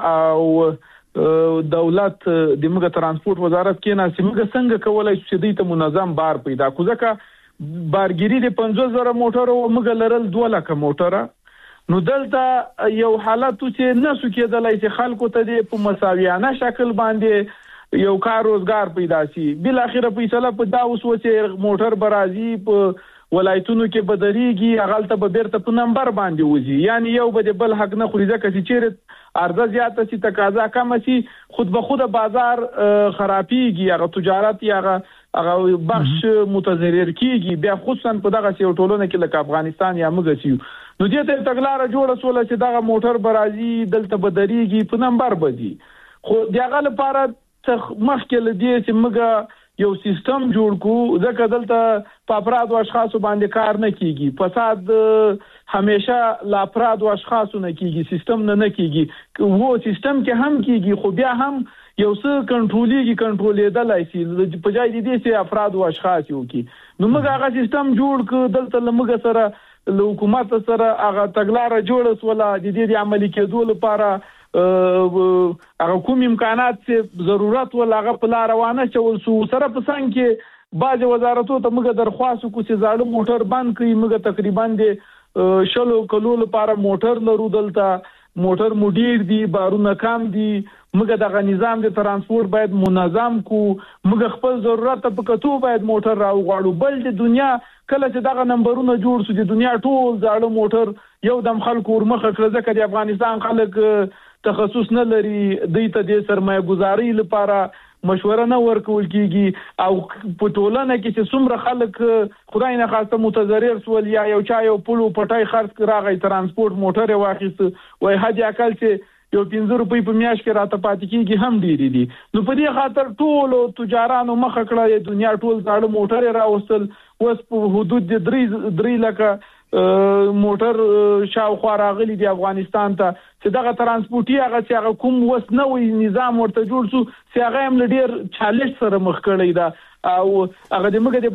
او دولت د موږ ترانسپورت وزارت کې نه سیمه څنګه کولای شي چې د منظم بار پیدا کو ځکه بارګيري د 50000 موټرو موږ لرل 2 لک موټره نو دلته یو حالت چې نسو کېدلای چې خلکو ته په مساویانه شکل باندې یو کار روزګار پیدا شي بل اخره فیصله په دا اوس چې موټر برازي په ولایتونو کې بدريږي هغه ته به بیرته په نمبر باندې وځي یعنی یو به بل حق نه خوري ځکه چې چیرې عرضه زیاته شي تقاضا کم شي خود به خود بازار خرابيږي هغه تجارت هغه بخش متضرر کیږي بیا خصوصا په دغه یو ټولنه کې لکه افغانستان یا موږ سیو نو دې ته تګلار جوړه سول چې دغه موټر برازي دلته بدريږي په نمبر بدي خو دغه لپاره مخکې لدی چې موږ یو سیستم جوړ کو ځکه دلته په افراد او اشخاص باندې کار نه کیږي فساد همیشه لا افراد او اشخاص نه کیږي سیستم نه کیږي وو سیستم کې هم کیږي خو بیا هم یو څه کنټرولېدلای شي په ځای دې چې افراد او اشخاص یو کی نو موږ هغه سیستم جوړ ک دلته موږ سره له حکومت سره هغه تګلارې جوړه سوله د دې عملي کېدو لپاره هغه کوم امکانات چې ضرورت ولاغه په لار روانه چول سو سره په څنګه کې باج وزارتو ته موږ درخواست کو چې زاړه موټر بند کړي. موږ تقریبا د شلو کلو لپاره موټر لرو دلته موټر مدیر دي بارونه کم دي. موږ دغه نظام د ترانسپورت باید منظم کو. موږ خپل ضرورت په کتو باید موټر راوغواړو. بل د دنیا کله چې دغه نمبرونه جوړ شو د دنیا ټول زاړه موټر یو دم خلکو ورمخه کړ ځکه د افغانستان خلک تخصص نه لري. دوی ته د سرمایه گذاري لپاره مشوره نه ورکول کیږي او په ټولنه کې چې څومره خلک خدای نه خواسته متضرر سول یا یو چا یو پلو پټای خرڅ راغی ترانسپورت موټر واخیست وای حد اقل چې یو 500 روپۍ په میاشت کې راته پاتې کیږي هم ډیری دي. نو په دې خاطر ټول تجارانو مخه کړه د دنیا ټول زاړه موټر راوستل. اوس په حدود د 3 لکه موټر شاوخوا راغلي دی افغانستان ته چې دغه ترانسپورتي هغه کوم وس نوې نظام ورته جوړ شو چې هغه هم ډیر چالش سره مخ کړی دا او هغه د موږ د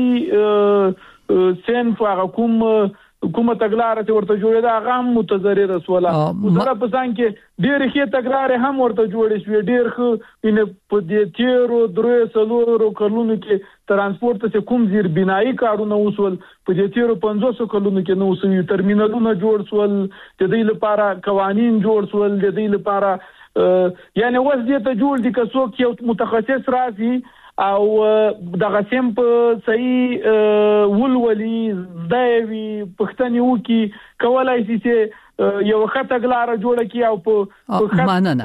باربري سنف هغه کومه تګلارې چې ورته جوړې ده هغه هم متضرر رسوله. سره په ځان کې ډېر ښه تګلارې هم ورته جوړې شوې. ډېر ښه په دې تیرو 3 کلونو کې ترانسپورت ته کوم زیر بنایي کارونه وسول په دې تیرو 500 کلونو کې نو وسوي. ترمینالونه جوړ سول د دې لپاره قوانين جوړ سول د دې لپاره یعنی وځ دې ته جوړ دي که څوک یو متخصص راځي او دغه سیم په صحیح ولولي دایوي پښتني وکي کولای شي چې یو خطګلاره جوړه کی او په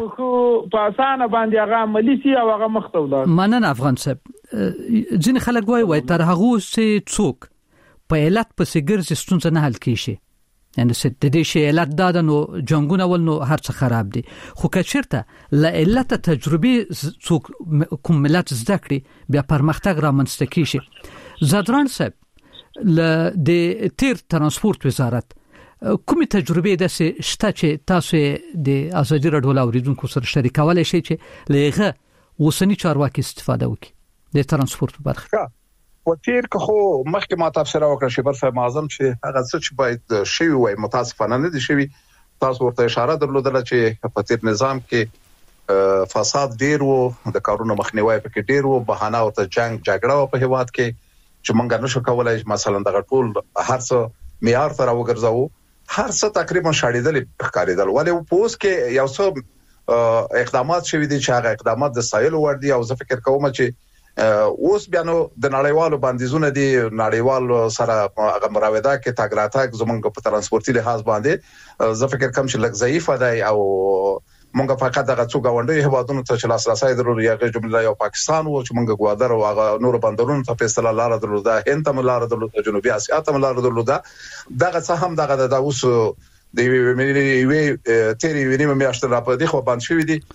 اسانه باندې هغه عملی سي او هغه مختوله. مننه افغان صاحب. ځین خلک وای تر هغه چې څوک په علت په سیګر ستونزه نه حل کیږي یعنی ست د دې شی علت دادنو جنگونه ولنو هر څه خراب دي خو کچرته ل علت تجربه څوک کوم ملت زده کړي بیا پرمختګ را منځته کیږي. زادران صاحب ل د تیر ترانسپورت وزارت کومه تجربه ده شته چې تاسو د ازادي راډیو اوریدونکو سره شریکولای شئ چې لغه وسنی چارواکي استفاده وکړي د ترانسپورت برخه؟ وتیر که خو مخکې ما تاسو سره وکړ شي برفه معظم چې هغه څه چې باید شوی وای متاسفانه نه دي شوی. تاسو ورته اشاره درلودله چې په تیر نظام کې فساد ډیر وو د کارونو مخنیوي پکې ډیر وو بهانه او ته جګړه په هیواد کې چې مونږ نشو کولای مثلا دغه ټول هر څه معیار تر وګرځاو هر څه تقریبا شاړیدل ښکاریدل ولې پوس کې یو څه اقدامات شوی دي چې هغه اقدامات د سایل ور دي او زه فکر کوم چې اوس بیا نو د نړیوالو بندیزونه دي نړیوال سره هغه مراوده کې تاګراتک زمونږ په ترانسپورتي لحاظ باندې زه فکر کوم چې لږ ضعیف دی او مونږ فقط دغه څو غونډې هوادونو ته چې لاسرسي درلود یا جمله یو پاکستان وو چې مونږ ګوادر او هغه نور بندرونو ته په اصطلاح لار درلوده هند ته لار درلوده جنوبي اسیا ته لار درلوده دغه څه هم دغه د اوس د وی تیری وینم میاشت را په دي خو باندې شوې دي.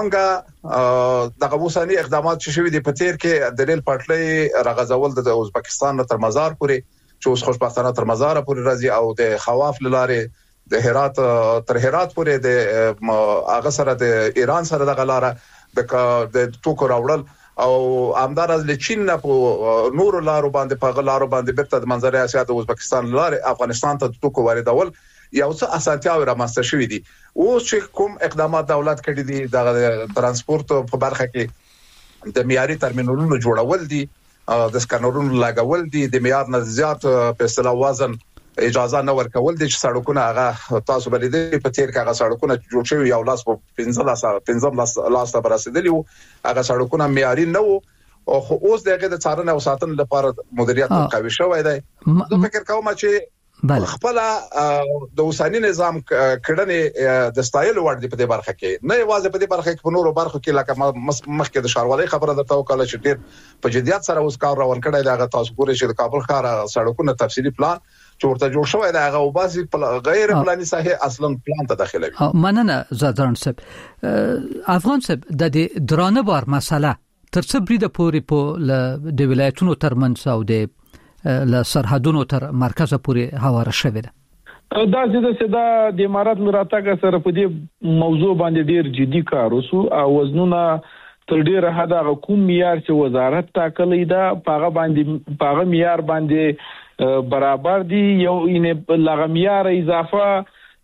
منګه دغه وسانی اقدامات چې شوی دي په تیر کې د ریل پټلۍ راغځول د ازبکستان تر مزار پورې چې اوس خوشبختانه تر مزار پورې راځي او د خواف لاره د هرات تر هرات پورې د هغه سره د ایران سره د غلاره د ټوکو راوړل او امدار از لچین په نور لارو باندې په غلارو باندې برته د منځري اسیا د ازبکستان لاره افغانستان ته ټوکو واردول یو څه اسانتیاوي رامنځته شوې دي. اوس چې کوم اقدامات دولت کړي دي د ترانسپورت په برخه کې د معیاري ترمینالونو جوړول دي د سکانرونو لګول دي د معیار نه زیات په اصطلاح وزن اجازه نه ورکول دي چې سړکونه هغه تاسو بلې په تیر کې هغه سړکونه جوړ شوی یو لاس په 15 لاس ته برسېدلی وو هغه سړکونه معیاري نه وو او اوس دغه د څارنې او ساتنې لپاره مدیریت قوي شوی دی. زه فکر کوم چې خپل د اوساني نظام کړنې د سټایل ور دي په دې برخه کې نه یوازې په دې برخه کې په نورو برخو کې لکه مخکې د ښاروالۍ خبره درته وکړه چې ډېر په جديات سره اوس کار روان کړی دی. هغه تاسو ګورئ چې د کابل ښار سړکونو تفصیلي پلان چې ورته جوړ شوی دی هغه وباسي غیر پلاني ساحه اصلا پلان ته داخلوي. مننه زادران صاحب. افغان صاحب د درانه بار مسله تر څه بریده پورې په د ولایتونو ترمنځ او د له سرحدونو تر مرکز پورې هواره شوې ده. دا چې د امارات لراتګ سره په دې موضوع باندې ډیر جدي کار وسو او وزنونه تر ډیره حد کوم معیار چې وزارت ټاکلی دا پاغه معیار باندې برابر دي یو ان لغه معیار اضافه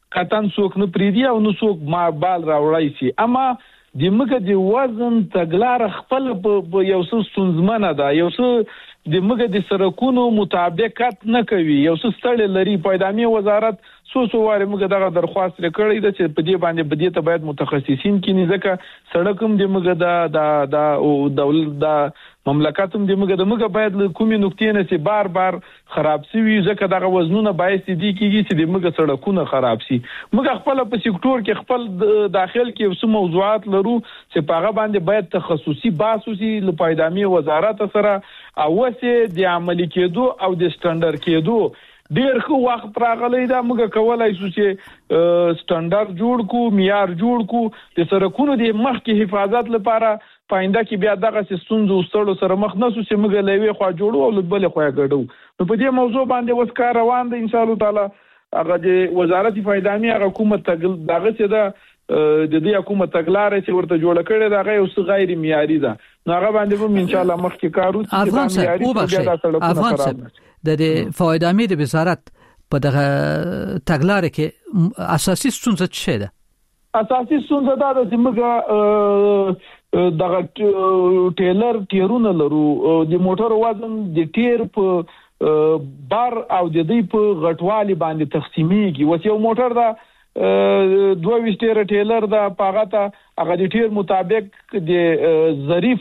کتن څوک نه پریدي او نو څوک ما بال راوړای شي. اما د مګه د وزن تګلار خپل یو څه ستونزمنه ده، یو څه د مګه د سرکونو مطابقت نه کوي، یو څه ستړی لري. پیدامي وزارت څو واره موږ دغه درخواست کړی ده چې په دې باندې بدیته باید متخصصین کینی، ځکه سړک هم د موږ د دولت د مملکت هم د موږ باید کومې نقطې نه چې بار بار خراب شي، ځکه دغه وزنونه باید دي کیږي چې د موږ سړکونه خراب شي. موږ خپل په سېکټور کې خپل داخل کې څه موضوعات لرو چې په هغه باندې باید تخصصي بحث وشي له پیدامي وزارت سره، او وسه د عملي کېدو او د سټانډرډ کېدو ډیر خو وخت راغلی دا. موږ کولای شو چې سټانډرډ جوړ کو، معیار جوړ کو، د سرکونو د مخکې حفاظت لپاره پاینده کې بیا دغه ستونزو وستړو سره مخ نه شو چې موږ لوي خو جوړو او بل خو ګډو. نو په دې موضوع باندې اوس کار روان دی ان شاء الله تعالی. هغه د وزارت پیدامي حکومت دغه چې دا د دې حکومت تګلارې چې ورته جوړ کړي دا غي اوس غیر معیاري ده. نو هغه باندې هم ان شاء الله مخکې کار وکړو. افغان صاحب د فایدامي د وزارت په دغه تګلارې کې اساسي ستونزه څه ده؟ اساسي ستونزه دا ده چې موږ دغه ټیلر ټیرونه لرو، د موټر وزن د ټیر په بار او د دې په غټوالي باندې تقسیمېږي. وڅ یو موټر دا 22 ټیر ټیلر دا پاغه هغه د ټیر مطابق د ظریف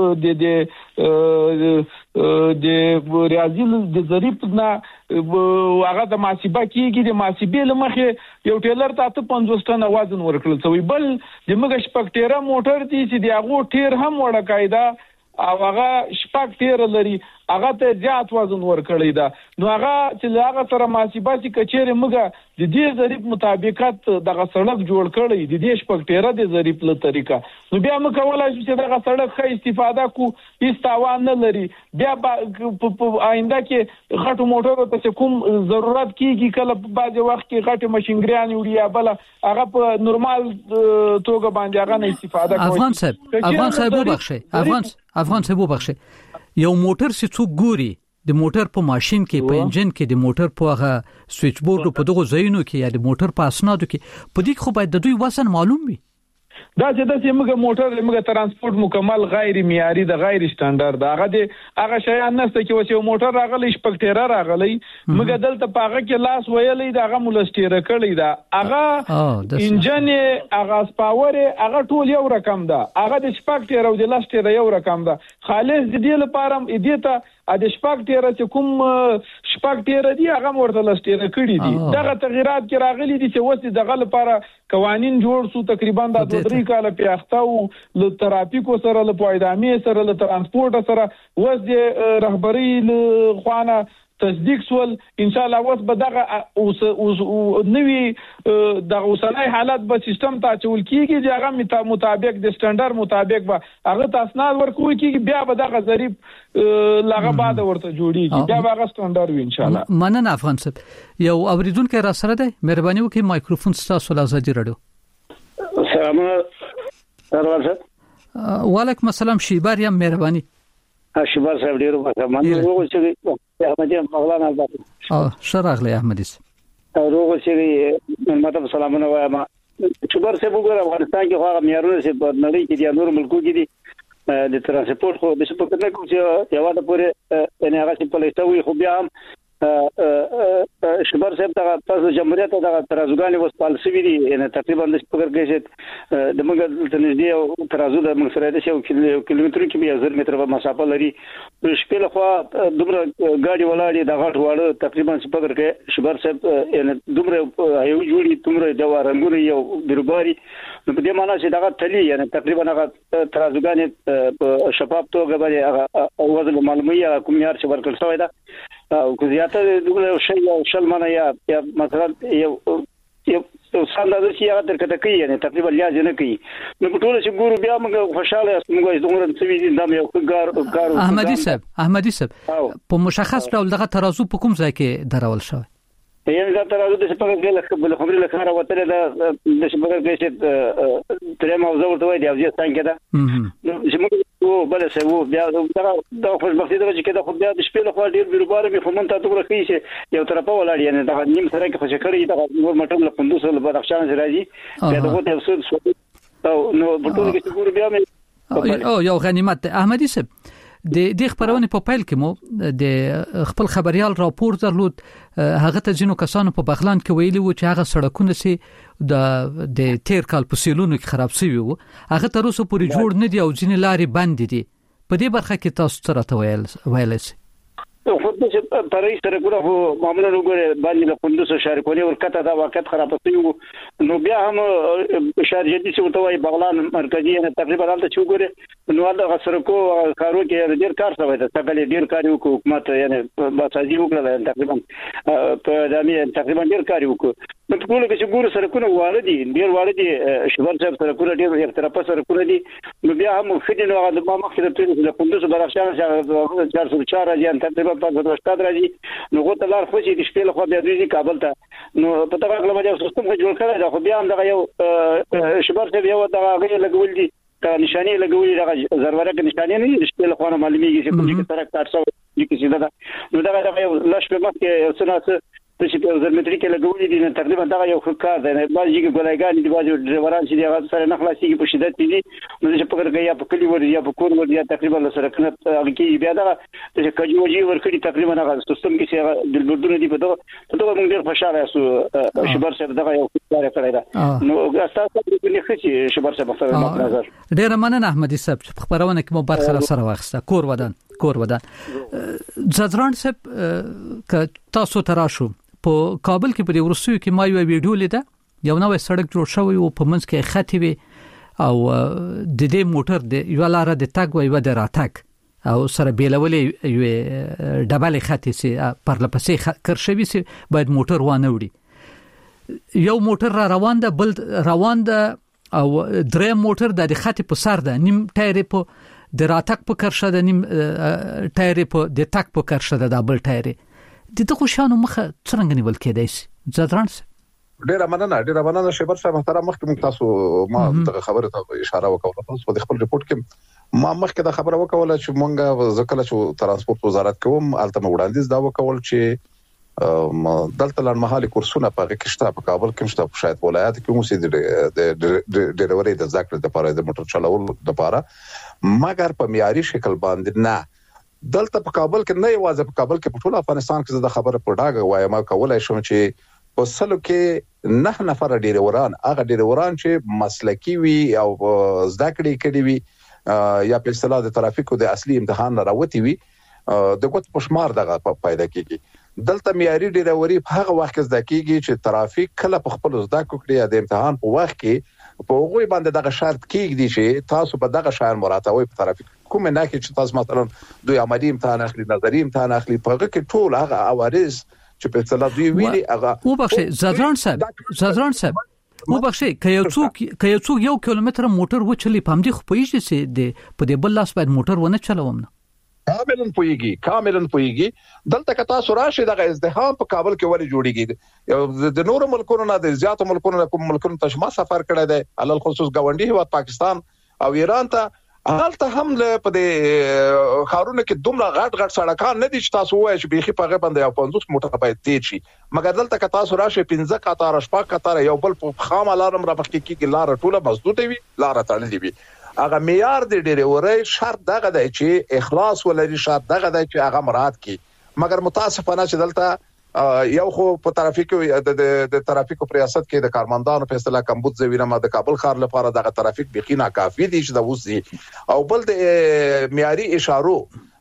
د ریاضي د ظریف نه هغه د محاسبه کیږي. د محاسبې لمخه یو ټیلر ته 50 ټن وزن ورکړل شوی. بل د مګ شپږ ټیره موټر دي چې د هغه ټیر هم وړه قاعده او هغه شپږ ټیر لري، هغه ته زیات وزن ورکړی دا. نو هغه چې هغه سره محاسبه چې کچېره موږ د دې ظریف مطابقت دغه سړک جوړ کړی د دې شپږ ټیره د ظریف له طریقه، نو بیا موږ کولای شو چې دغه سړک ښه استفاده کو، استوان نه لري. بیا په آینده کې غټو موټرو ته کوم ضرورت کیږي، کله په بعض وخت کې غټه ماشينګریان وړي یا بل هغه په نورمال توګه باندې هغه نه استفاده کوي. افغان صاحب وبخښه، یو موټر چې څوک ګوري د موټر په ماشين کې، په انجن کې، د موټر په هغه سوئچ بورډ په دغه ځایونو کې یا د موټر په اسنادو کې په دې خو باید د دوی وزن معلوم وي. دا چې موږ موټر موږ ترانسپورت مکمل غیر معیاري د غیر سټانډرډ هغه شیان نشته چې وسه موټر راغلی شپږ ټیره راغلی موږ دلته پاغه کې لاس ویلې دا هغه مولستیره کړی دا هغه انجن هغه سپاور هغه ټول یو رقم ده، هغه د شپږ ټیره او د لاس ټیره یو رقم ده. خالص د دې لپاره دې ته د شپږ ټیره چې کوم شپږ ټیره دی هغه ورته لاستیره کړی دي. دغه تغیرات کې راغلي دي چې وسه دغه لپاره قوانين جوړ سو تقریبا د 2-3 کال پیاختاو له ترافیکو سره له پایدامي سره له ترانسپورت سره وسه رهبری له خوانه تصدیق سول. ان شاء الله اوس به دغه نوې د اوسنۍ حالت به سیستم ته چول کیږي چې هغه مطابق د سټانډرډ مطابق به هغه تاسناد ورکوي کیږي، بیا به دغه ظریف لاغه بعد ورته جوړیږي، بیا به هغه سټانډرډ وي ان شاء الله. مننه افغان صاحب. یو اوریدونکو را سره ده، مهرباني وکړئ مایکروفون تاسو له ازادي رادیو. سلام علیکم. وعلیکم السلام. شیبار یم مهرباني. شیبار صاحب ډیرو مهرباني. روغ چې احمدی مولانا عباس شراغلی احمدی روغ چې ماته سلامونه وایم. شیبار صاحب وګوره افغانستان کې خو معیارونه چې په نړۍ کې د نور ملکو کې دي د ترانسپورت خو د څه په کړه کوم چې یو د پورې ان هغه چې په لټوي خو بیا هم شبر صاحب ته تاسو جمهوریت ته ترازوګانی وسپال سوي دي ان تقریبا د فکر کې چې د موږ ته نږدې ترازو د موږ سره د 1 کیلومتر کې بیا 1000 متره مسافه لري. شپه له خوا دومره ګاډي ولاړې د غټ واړه تقریبا فکر کې شبر صاحب ان دومره یو جوړي دومره د رنگونه یو بیروباري نو په دې معنی چې دا تللی یعنی تقریبا هغه ترازوګانی په شفاف توګه باندې وزن معلومي کوم یار چې ورکړل شوی دا او که زیاته دغه شی او شلمنه یا مثلا یو ساندازه چې هغه ترکته کوي یعنی تقریبا لیاز نه کوي نو په ټول چې ګورو بیا موږ خوشاله موږ دومره څه دي دا یو کار احمدی صاحب په مشخص ډول دغه ترازو په کوم ځای کې درول شوی؟ یعنی دا ترازو د شپږ کې بل خبرې لکه راوتل دا د شپږ کې چې ترې موضوع ورته وایي دی او ځان کې دا چې موږ او بل څه وو بیا دا خوشبختي ده چې دا خو بیا د شپې له خوا ډیر بیروبار به خو مونږ ته دومره کوي چې یو طرفه ولاړ یعنی دا نیم سره کې خوشی کړی دا نور مټر له قندوز له بدخشان راځي بیا دغه ته څه او نو په ټول کې ګور بیا مې او یو غنیمت احمدي صاحب د خبرونه په پیل کې مو د خپل خبريال راپور درلود هغه ته جنو کسانو په بغلان کې ویلي وو چې هغه سړکونه سي د تیر کال په سیلونو کې خراب شوی وو هغه تر اوسه پورې جوړ نه دي او ځینې لارې بند دي په دې برخه کې تاسو سره ته ویل شي خو د پرې سره ګورو معاملې وګوره باندې له قندوز شارکونی ورکته دا واقعیت خراب شوی نو بیا هم شهر جدي چې وتوي بغلان مرکزی نه تقریبا حالت چې وګوره نو دا سرکو کارو کې ډیر کار شوی دا څنګه ډیر کار وکړو حکومت یعنی باسازي وکړه تقریبا په دامي تقریبا ډیر کار وکړو په ټول کې چې ګورو سرکونه واردي ډیر واردي شبر صاحب سرکونه ډیر یو طرفه سرکونه دي نو بیا هم خدای نو د ما مخکې د قندوز بدخشان 404 راځي تقریبا په استاد راځي نو غوته لار خو چې د شپې له خوا بیا دوی کابل ته نو په تاغه باندې سیستم خو جوړ کړی دا خو بیا هم دا یو شبر ته یو دا غي لګول دي کا نشانی لګولې دا ضرورت کې نشانی نه د شپې له خوا معلومیږي چې کوم کې سره 400 کې سیده نو دا یو لاش په مخ کې سنت چې په ضرورت کې لګولې دي تقریبا دا یو کار دی نه بعضی کې ګولایګان دي بعضی ډرایوران چې هغه سره نه خلاصيږي په شدت دي نو چې په کړه یا په کلی ور یا په کور ور یا تقریبا سره کنه هغه کې بیا دا چې کجوجي ورکړي تقریبا هغه سیستم کې چې د بلډونو دي په دغه موږ ډیر خوشاله یو شبر سره دا یو کار کړی دا نو تاسو په دې کې چې شبر سره په نظر ډیر مننه احمدي صاحب په خبرونه کې مو برخه سره واخسته کور ودان زدران صاحب ک تاسو تراشو په کابل کې په ورسوي کې ما یو ویډیو لیده یو نوې سړک جوړ شوی او په منځ کې خطي وي او د دې موټر د یو لار د تاګ وي و د راتګ او سره بیلولې یو ډبل خطي سي پر لپسې کرشوي سي باید موټر وانه وړي یو موټر را روان ده بل روان ده او درې موټر د خطي په سر ده نیم ټایر په د راتګ په کرشه ده نیم ټایر په د تاګ په کرشه ده دبل ټایر دغه شانو مخه څنګه نیول کېدای شي زدران ډیر مننه شبر صاحب محترم مخکې موږ تاسو ما دغه خبره ته اشاره وکړه تاسو په خپل ریپورت کې ما مخکې دا خبره وکړه چې موږ ځکه چې ترانسپورت وزارت کوم الته وړاندیز دا وکول چې دلته لړمحالي کورسونه په کې شته په کابل کې شته په شاید ولایت کې مو سي د ډیلیوري د ذکر لپاره د موټر چلول لپاره مګر په معیاري شکل باندې نه دلته په کابل کې نه یوازې په کابل کې په ټول افغانستان کې د خبره په ډاګه وایم کولای شم چې په سلو کې 9 نفر ډیروران هغه ډیروران چې مسلکی وي او زده کړې وي یا په اصطلاح د ترافیکو د اصلي امتحان راوتی وي د ګوت پښمار دغه پیدا کیږي دلته معیاري ډیروري په هغه وخت کې زده کیږي چې ترافیک کله په خپل زده کړې د امتحان په وخت کې په هغه باندې دغه شرط کیږي چې تاسو په دغه شان مراتبه په ترافیک کوم نه کې چې تاسو مثلا دوی عملی امتحان اخلي نظری امتحان اخلي په هغه کې ټول هغه عوارض چې په اصطلاح دوی ویلي هغه وبخښه زدران صاحب وبخښه که یو څوک 1 کیلومتر موټر وچلی پام دي خو پېږي چې د په دې بل لاس باید موټر ونه چلوم نه کاملا پويږي دلته که تاسو راشي دغه ازدحام په کابل کې ولې جوړیږي د نورو ملکونو نه د زیاتو ملکونو کوم ملکونو ته ما سفر کړی دی علل خصوص گاونډي هیواد پاکستان او ایران ته حالت هم په دې خارونه کې دومره غټ سړکان نه دي چې تاسو وایي چې بيخي په غو باندې 50 موټر باید تیز شي مګر دلته که تاسو راشي 15 قطار شپږ قطار یو بل په خام الارم را پخې کېږي لار ټوله مضبوطه وي لار تړلې وي هغه معیار د ډیروري شرط دغه دی چې اخلاص ولري شرط دغه دی چې هغه مراد کی مګر متاسفانه چې دلته یو خو په ترافیکو د ترافیکو ریاست کې د کارمندانو په اصطلاح کمبود زوینه ما د کابل ښار لپاره دغه ترافیک بخینه کافي دي چې د وسی او بل د معیاري اشارو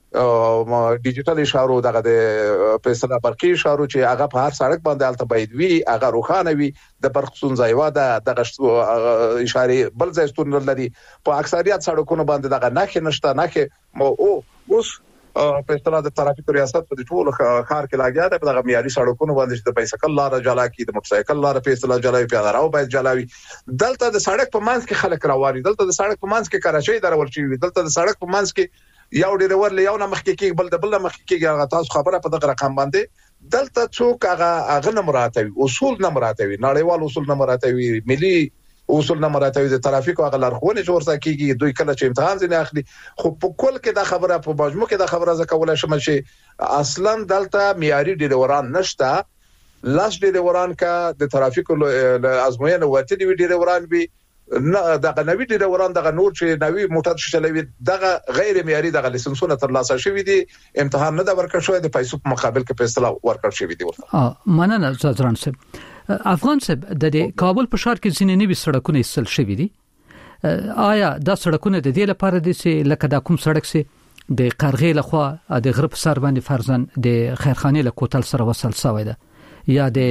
ډیجیټل اشارو دغه د په اصطلاح برقي اشارو چې هغه په هر سړک باندې الته باید وي هغه روخانه وي د برق سنځایوا دغه اشاره بل ځای ستون لري په اکثریت سړکونو باندې دغه نخې نشته نخې او اوس په اصطلاح د ترافیک ریاست په ټول ښار کې لاګیا ده په دغه معیاري سړکونو باندې د بایسکل لار جلا کی د موټر سایکل لار په اصطلاح جلا پیاده راو باید جلاوي دلته د سړک په منځ کې خلک راوړي دلته د سړک په منځ کې کراچۍ درول شي دلته د سړک په منځ کې یو ډیرور له یو نه مخکې کې بل د بل مخکې کې هغه تاسو خبره په دغه رقم باندې دلته څوک هغه نه مراتبي اصول نه مراتبي نړیوال اصول نه مراتبي ملي اصول نه مراتب د ترافیک او غلارخونه چې ورته کیږي دوی کله چې امتحان ځنه اخلي خو په کل کې دا خبره په مجموع کې دا خبره زکولای شم چې اصلا دلته معیاري ډیروران نشته لاس ډیروران کا د ترافیک ازموینه وته دی ډیروران به نه دغه نوی ډیروران دغه نور چې نوی موټر چلوي دغه غیر معیاري دغه لیسنسونه تر لاسه شوی دي امتحان نه د ورکړ شوی د پیسو په مقابل کې پیسې ورکړ شوی دي ورته مننه زران صاحب افغان صاحب د کابل په ښار کې ځینې نوي سړکونه ایستل شوي دي آیا دا سړکونه د دې لپاره دي چې لکه دا کوم سړک سي د قرغې لخوا د غرب سر باندې فرزن د خیرخانه له کوتل سره وصل شوی ده یا د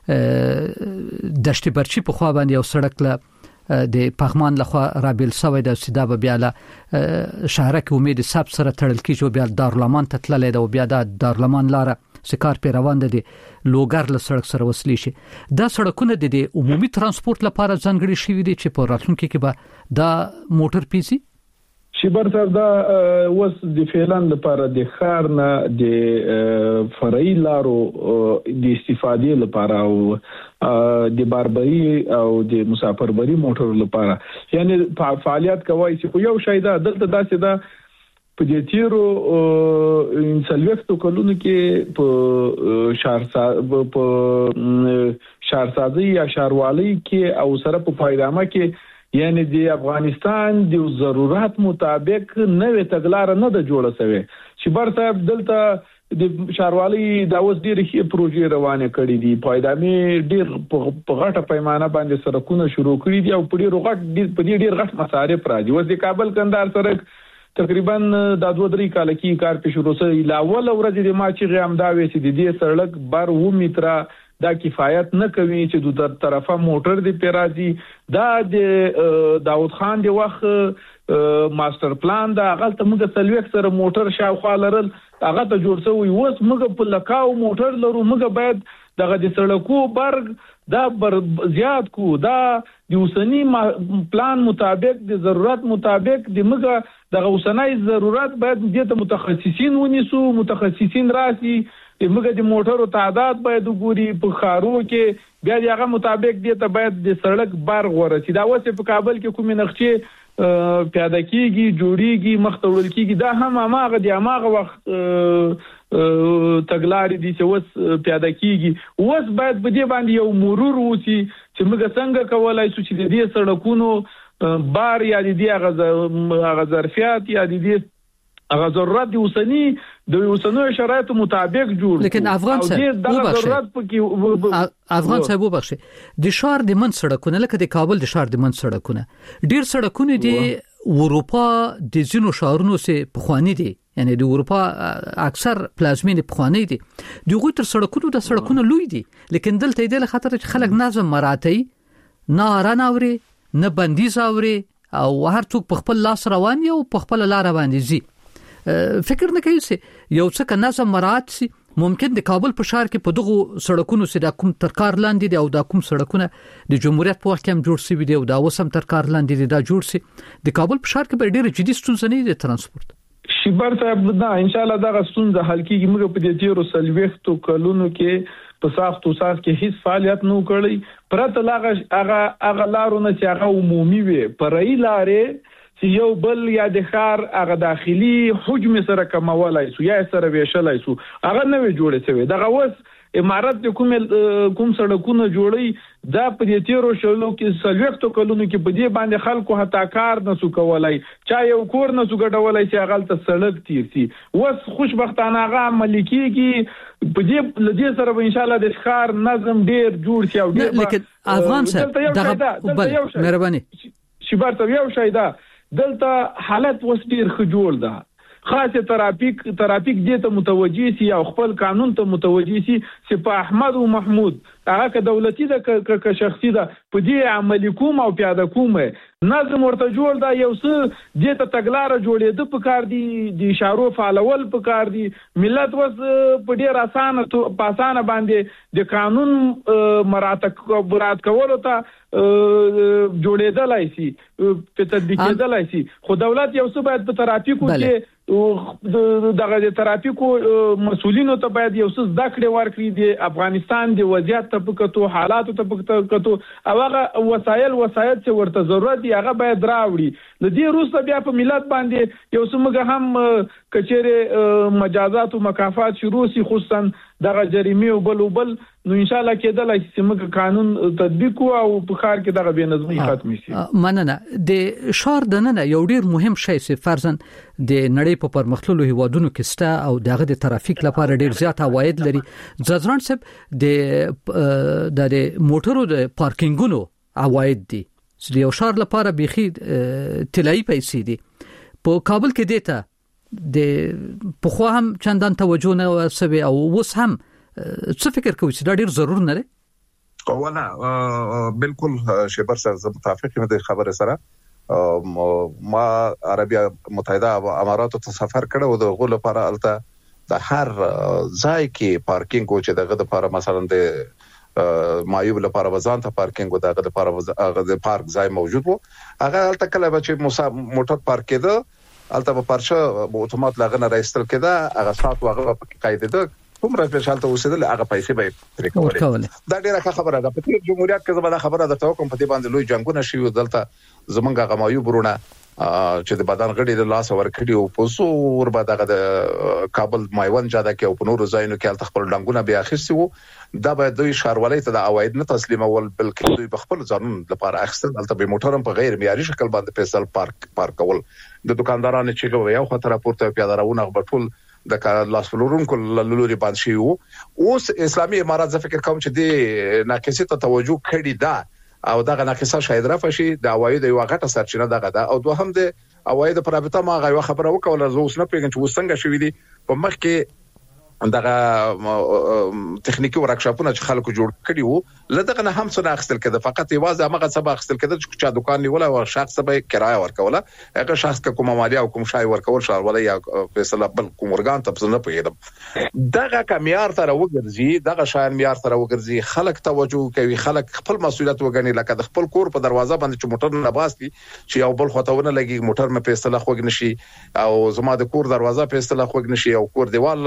دشت برچی په خوا باندې یو سړک له د پغمان لخوا رابل شوی ده سیده به بیا له شهر کې امید سب سره تړل کیږي بیا دارالمان ته تللی ده او بیا د دارالمان لاره سکار په روان ده لوګر له سړک سره وصلی شي دا سړکونه د عمومي ترانسپورت لپاره ځانګړي شوي دي چې په راتلونکي کې به دا موټر پیسي شبر صاحب دا وس د فعلان لپاره د خار نه د فرعي لارو د استفادې لپاره او د باربري او د مسافربري موټر لپاره یعنی فعالیت کوي چې یو شای دا دلته داسې دا په دې تیرو انسلوختو کلونو کې په شهرسازي یا شهروالي کې او سره په پایدامه کې یعنی د افغانستان د ضرورت مطابق نوې تګلارې نه د جوړه شوی چې بر صاحب دلته د شهروالي د اوس ډېر ښه پروژې روانه کړې دي پایدامي ډېر په غټه پیمانه باندې سرکونه شروع کړي دي او په ډېر غټ مصارف راځي اوس د کابل کندهار سړک تقریبا د 2-3 کال کې کار په شروع سره لاول ورځ د ماچي غامدا وې چې د دې سړک بر 2 متره دا کفایت نه کوي چې د طرفه موټر دی پیرازي دا د داود خان دی وخت ماستر پلان دا غلطه موږ سلوک سره موټر شاوخوا لرل هغه ته جوړ شوی اوس موږ په لکاو موټر لرو موږ باید دغه د سړکو برګ دا زیات کو دا د اوسنی پلان مطابق د ضرورت مطابق د موږ دغه اوسنۍ ضرورت باید د متخصصین ونیسو متخصصین راسي موږ د موټرو تعداد باید وګوري په خارو کې بیا دغه مطابق د باید د سړک برغ ورسي دا اوس په کابل کې کومې نقشې پیاده کیږي جوړیږي مختورل کیږي دا هم هغه د هغه وخت تګلارې دي چې اوس پیاده کیږي اوس باید په دې باندې یو مرور وسی چې موږ څنګه کولای شو چې د دې سړکونو بار یا د دې هغه ظرفیت یا د دې هغه ضرورت د اوسنیو شرایطو مطابق جوړ لیکن افغان صاحب وبخښي د شهر د من سړکونه لکه د کابل د شهر د من سړکونه ډیر سړکونه دي اروپا د زینو شهرونو سه پخوانی دي یعنی د اروپا اکثر پلازمین پخوانی دي دغه تر سړکونو لوی دي لیکن دلته د خطر چې خلک نظم مراعاتي نه راناوري نه بندیز اوري او هر څوک په خپل لاس روان یو په خپل لار باندې زی فکر نه کوي چې یو څه نظم مراعات شي ممکن د کابل په ښار کې په دغه سړکونو سره د کوم ترکار لاندې دی او د کوم سړکونه د جمهوریت په وخت کې هم جوړ شوی دی او دا وسم ترکار لاندې دی دا جوړ شي د کابل په ښار کې به ډېر جدي ستونزې نه دي ترانسپورت شبر صاحب دا ان شاء الله دا ستونزه حل کیږي موږ په دې تیرو سلوختو کلونو کې په ساختو ساز کې هیڅ فعالیت نه کړی پرته هغه لارو نه چې هغه عمومي وي پرای لارې چې یو بل یا د ښار هغه داخلي حجم سره کمولای سو یا سره ویشلای سو هغه نه جوړې شوی دغه وس امارات د کوم سړکونه جوړي دا په دې تیرو شلو کې سلوختو کلونو کې په دې باندې خلکو هتا کار نه سو کولای چا یو کور نه سو ګډولای چې هغه ته سړک تیر سي وس خوشبختانه هغه ملکیږي په دې سره ان شاء الله د ښار نظم ډیر جوړ شي او ډیر لیکن افغان صاحب دغه مهرباني شبر ته یو شای دا دلته حالت وس ډیر خجول ده خاصه ترافیک دې ته متوجي سي او خپل قانون ته متوجي سي چې په احمد او محمود هغه ک دولتي ده ک شخصي ده په دې عملی کوم او پیاده کوم نظم ورته جوړ دا یو څه دې ته تګلارې جوړې د پکار دي د اشارو فعالول پکار دي ملت وس په ډیر اسانه باندې د قانون مراتب کولو ته جوړېدلای شي په تطبیقېدلای شي خو دولت یو څه باید په ترافیکو کې دغه ترافیکو مسولینو ته باید یو څه ذکر ورکړي د افغانستان د وضعیت ته پکتو حالات ته پکتو او هغه وسایل چې ورته ضرورت دی هغه باید راوړي د دې وروسته بیا په ملت باندې یو څه موږ هم کچېره مجازات او مکافات شروع شي خصوصا دغه جریمه او بل نو ان شاء الله کېدلای چې موږ قانون تطبیق او په خار کې دغه بې نظمي ختم شي. مننه. د شار دننه یو ډیر مهم شی چې فرضاً د نړۍ په پرمختللو هیوادونو کې ستا او دغه د ترافیک لپاره ډیر زیات عواید لري. ځځران صاحب د موټرو د پارکینګونو عواید دي چې یو شار لپاره بيخي طلایی پیسې دي. په کابل کې دیتا د پخوا هم چندان توجه نه وسوي او اوس هم څه فکر کوي چې دا ډیر ضرور نه لري؟ اولا بالکل شبر سره متفق یم د خبره سره. ما عربیه متحده اماراتو ته سفر کړو د غول لپاره الته د هر ځای کې پارکینګ او چې دغه لپاره مثلا د مایوب لپاره وزان ته پارکینګ او دغه لپاره د پارک ځای موجود وو. هغه الته کله چې موټر پارک کېده الته په پارچه اتومات لاغنه راستل کېده هغه سات واغه په قاعده ده کومره په شالته اوسېدل هغه پیسې به ترې کولې. دا ډیره ښه خبره ده. په جمهوریت کې زما خبره ده ته کوم په دې باندې لوی جنگونه شي دلته زمونږ غمایو برونه چې د بدن غړي د لاس ورکړي او په زور به دغه د کابل مایوان جاده کې او په نورو ځایونو کې الته خپل ډنګونه بیا اخیستي وو. دا به دوی ښاروالۍ ته د عواید نه تسلیمول بلکې دوی په خپل ځانون لپاره اخیستل. الته به موټرم په غیر معیاري شکل باندې پیسل پارکول د دکاندارانو چې یو خطر راپورته پیاده روونه غبټول د لاس فلورونکو لوري باندې شي وو. اوس اسلامي امارات زه فکر کوم چې د ناقصي ته توجه کړي دا او دغه ناقصه شاید رافشي د عواید یو غټه سرچینه دغه ده او دوهم د عواید پر رابطه ما غوښه خبره وکول زه اوس نه پیژنم چې وسنګ شوې دي په مخ کې دغه تخنیکی ورکشاپونه چې خلکو جوړ کړي وو لدغه نه هم څه اخستل کده فقط یوازې هغه څه اخستل کده چې دکان نیول او شخص به کرایه ورکوله هغه شخص کومه مالیه او کوم شای ورکول شاروالۍ یا فیصله بل کوم ورغان ته نه پېدم دغه کمیار تر وګرځي دغه شاین میار تر وګرځي خلک توجه کوي خلک خپل مسولیت وګڼي لکه د خپل کور په دروازه باندې چې موټر نه باسي چې یو بل خطونه لګي موټر مې فیصله خوګ نشي او زما د کور دروازه فیصله خوګ نشي او کور دیوال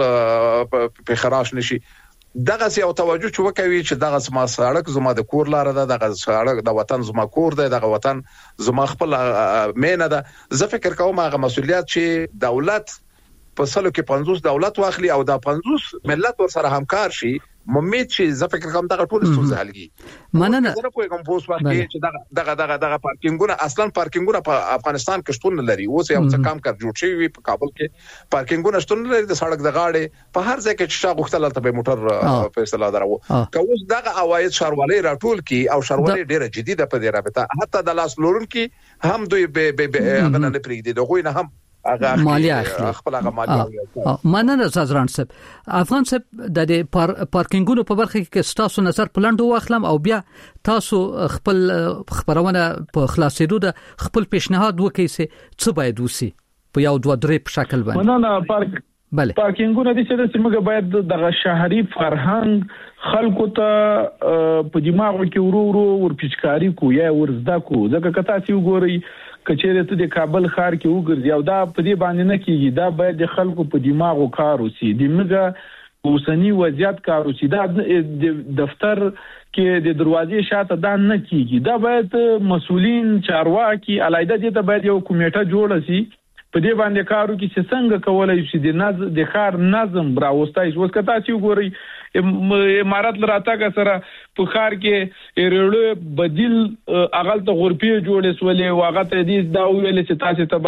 په خراش نشي دغه سي او توجه چې وکوي چې دغه سما سړک زما د کور لار ده دغه سړک د وطن زما کور ده دغه وطن زما خپل مینه ده زه فکر کوم هغه مسولیت چې دولت په سلو کې 50 دولت واخلي او دا 50 ملت ور سره همکار شي ممید چې زه فکر کوم دغه ټول ستونزې حلږي مننه زه په کوم پوسټ باندې چې دغه پارکینګونه اصلا پارکینګونه په افغانستان کې شتون لري اوس یو څه کم کار جوړ شوی په کابل کې پارکینګونه شتون لري د سړک د غاړې په هر ځای کې چې غوښتل ته به موټر فیصله درو کوم دغه عواید شاروالۍ راټول کی او شاروالۍ ډیره جديده په دې رابطه حتی د لاس لورون کې هم دوی به هغه نه پریږدي دغه نه هم مالیه اخلي خپل هغه مالیه مننه زازران صاحب افغان صاحب د پارکینګونو په برخه کې تاسو نظر پلاندو واخلم او بیا تاسو خپل خبرونه په خلاصېدو د خپل پیشنهاد وکړئ څه باید وسی په یو دوه درې په شکل باندې مننه پارکینګونه دي چې موږ باید دغه شهري فرهنګ خلکو ته په دماغ کې ورو ورپچکاری کو یا ورزدا کو ځکه کته چې وګورئ کچېره ته د کابل ښار کې وګرځي او دا په دې باندې نه کیږي دا باید د خلکو په دماغو کار وسی د موږ اوسنی وضعیت کار وسی دا دفتر کې د دروازې شاته دا نه کیږي دا باید مسؤلین چارواکي علایده دي ته باید یو کمیټه جوړ شي په دې باندې کارو کې چې څنګه کولای شي د ښار نظم راوستای اوس کته چې وګورئ امارات لراتګه سره په ښار کې ریړو بدیل اغلته غرفي جوړې سولې واغه ته دې دا ویل چې تاسو ته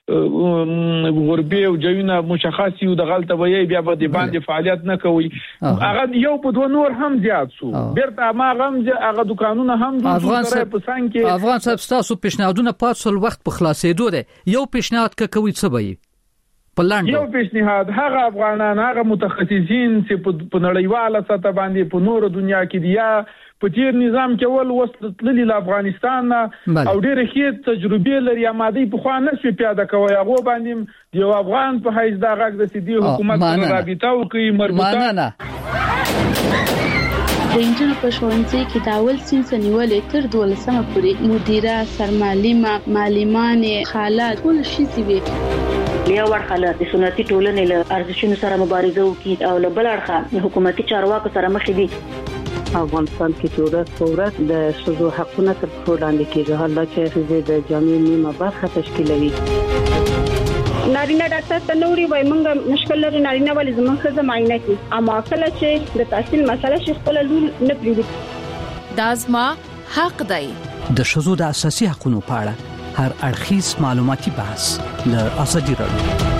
غرفي او جوینه مشخصي او د غلطه وي بیا به د باندې فعالیت نه کوي هغه یو په دوه نور هم زیات سو بیرته ما غم هغه دکانونه هم افغان صاحب تاسو پیشنهادونه پاتول وخت په خلاصېدو ده یو پیشنهاد کوي څه وي یو پیشنهاد هغه افغانان هغه متخصصین چې په نړیواله سطح باندې په نور دنیا کې دی په تیر نظام کې ول وسلتللی له افغانستان او ډېر ښه تجربه لري اماده په خوا نه شي پیاده کوي هغه باندې یو افغان په حیث دا غږ د سیدی حکومت سره رابطه وکړي مربوطه د انجنونو په ښوونځي کې د اول صنف نیولې تر 12مه پورې مدیره، سرمعلمه، معلمان، خاله ټول شي وي. یو ورخه د سنتي ټولنې له ارزښتونو سره مبارزه وکړي او له بل اړخه حکومتي چارواکو سره مخ دي. افغانستان کې ټولنه ورځ د شذو حقوقو تر څو لاندې کېږي، حالات چې د جامعي نیمه برخه تشکیلوي. نارینه ډاکټر ته نوري وای مونږ مشکل لري نارینه ولې زموږ څه معاینه کوي، اما کله چې د تحصیل مسله شي خپل لول نه پریږدي. دا زما حق دی. د شذو د اساسي حقوقو په اړه هر اړخیز معلوماتي بحث له ازادي راډیو.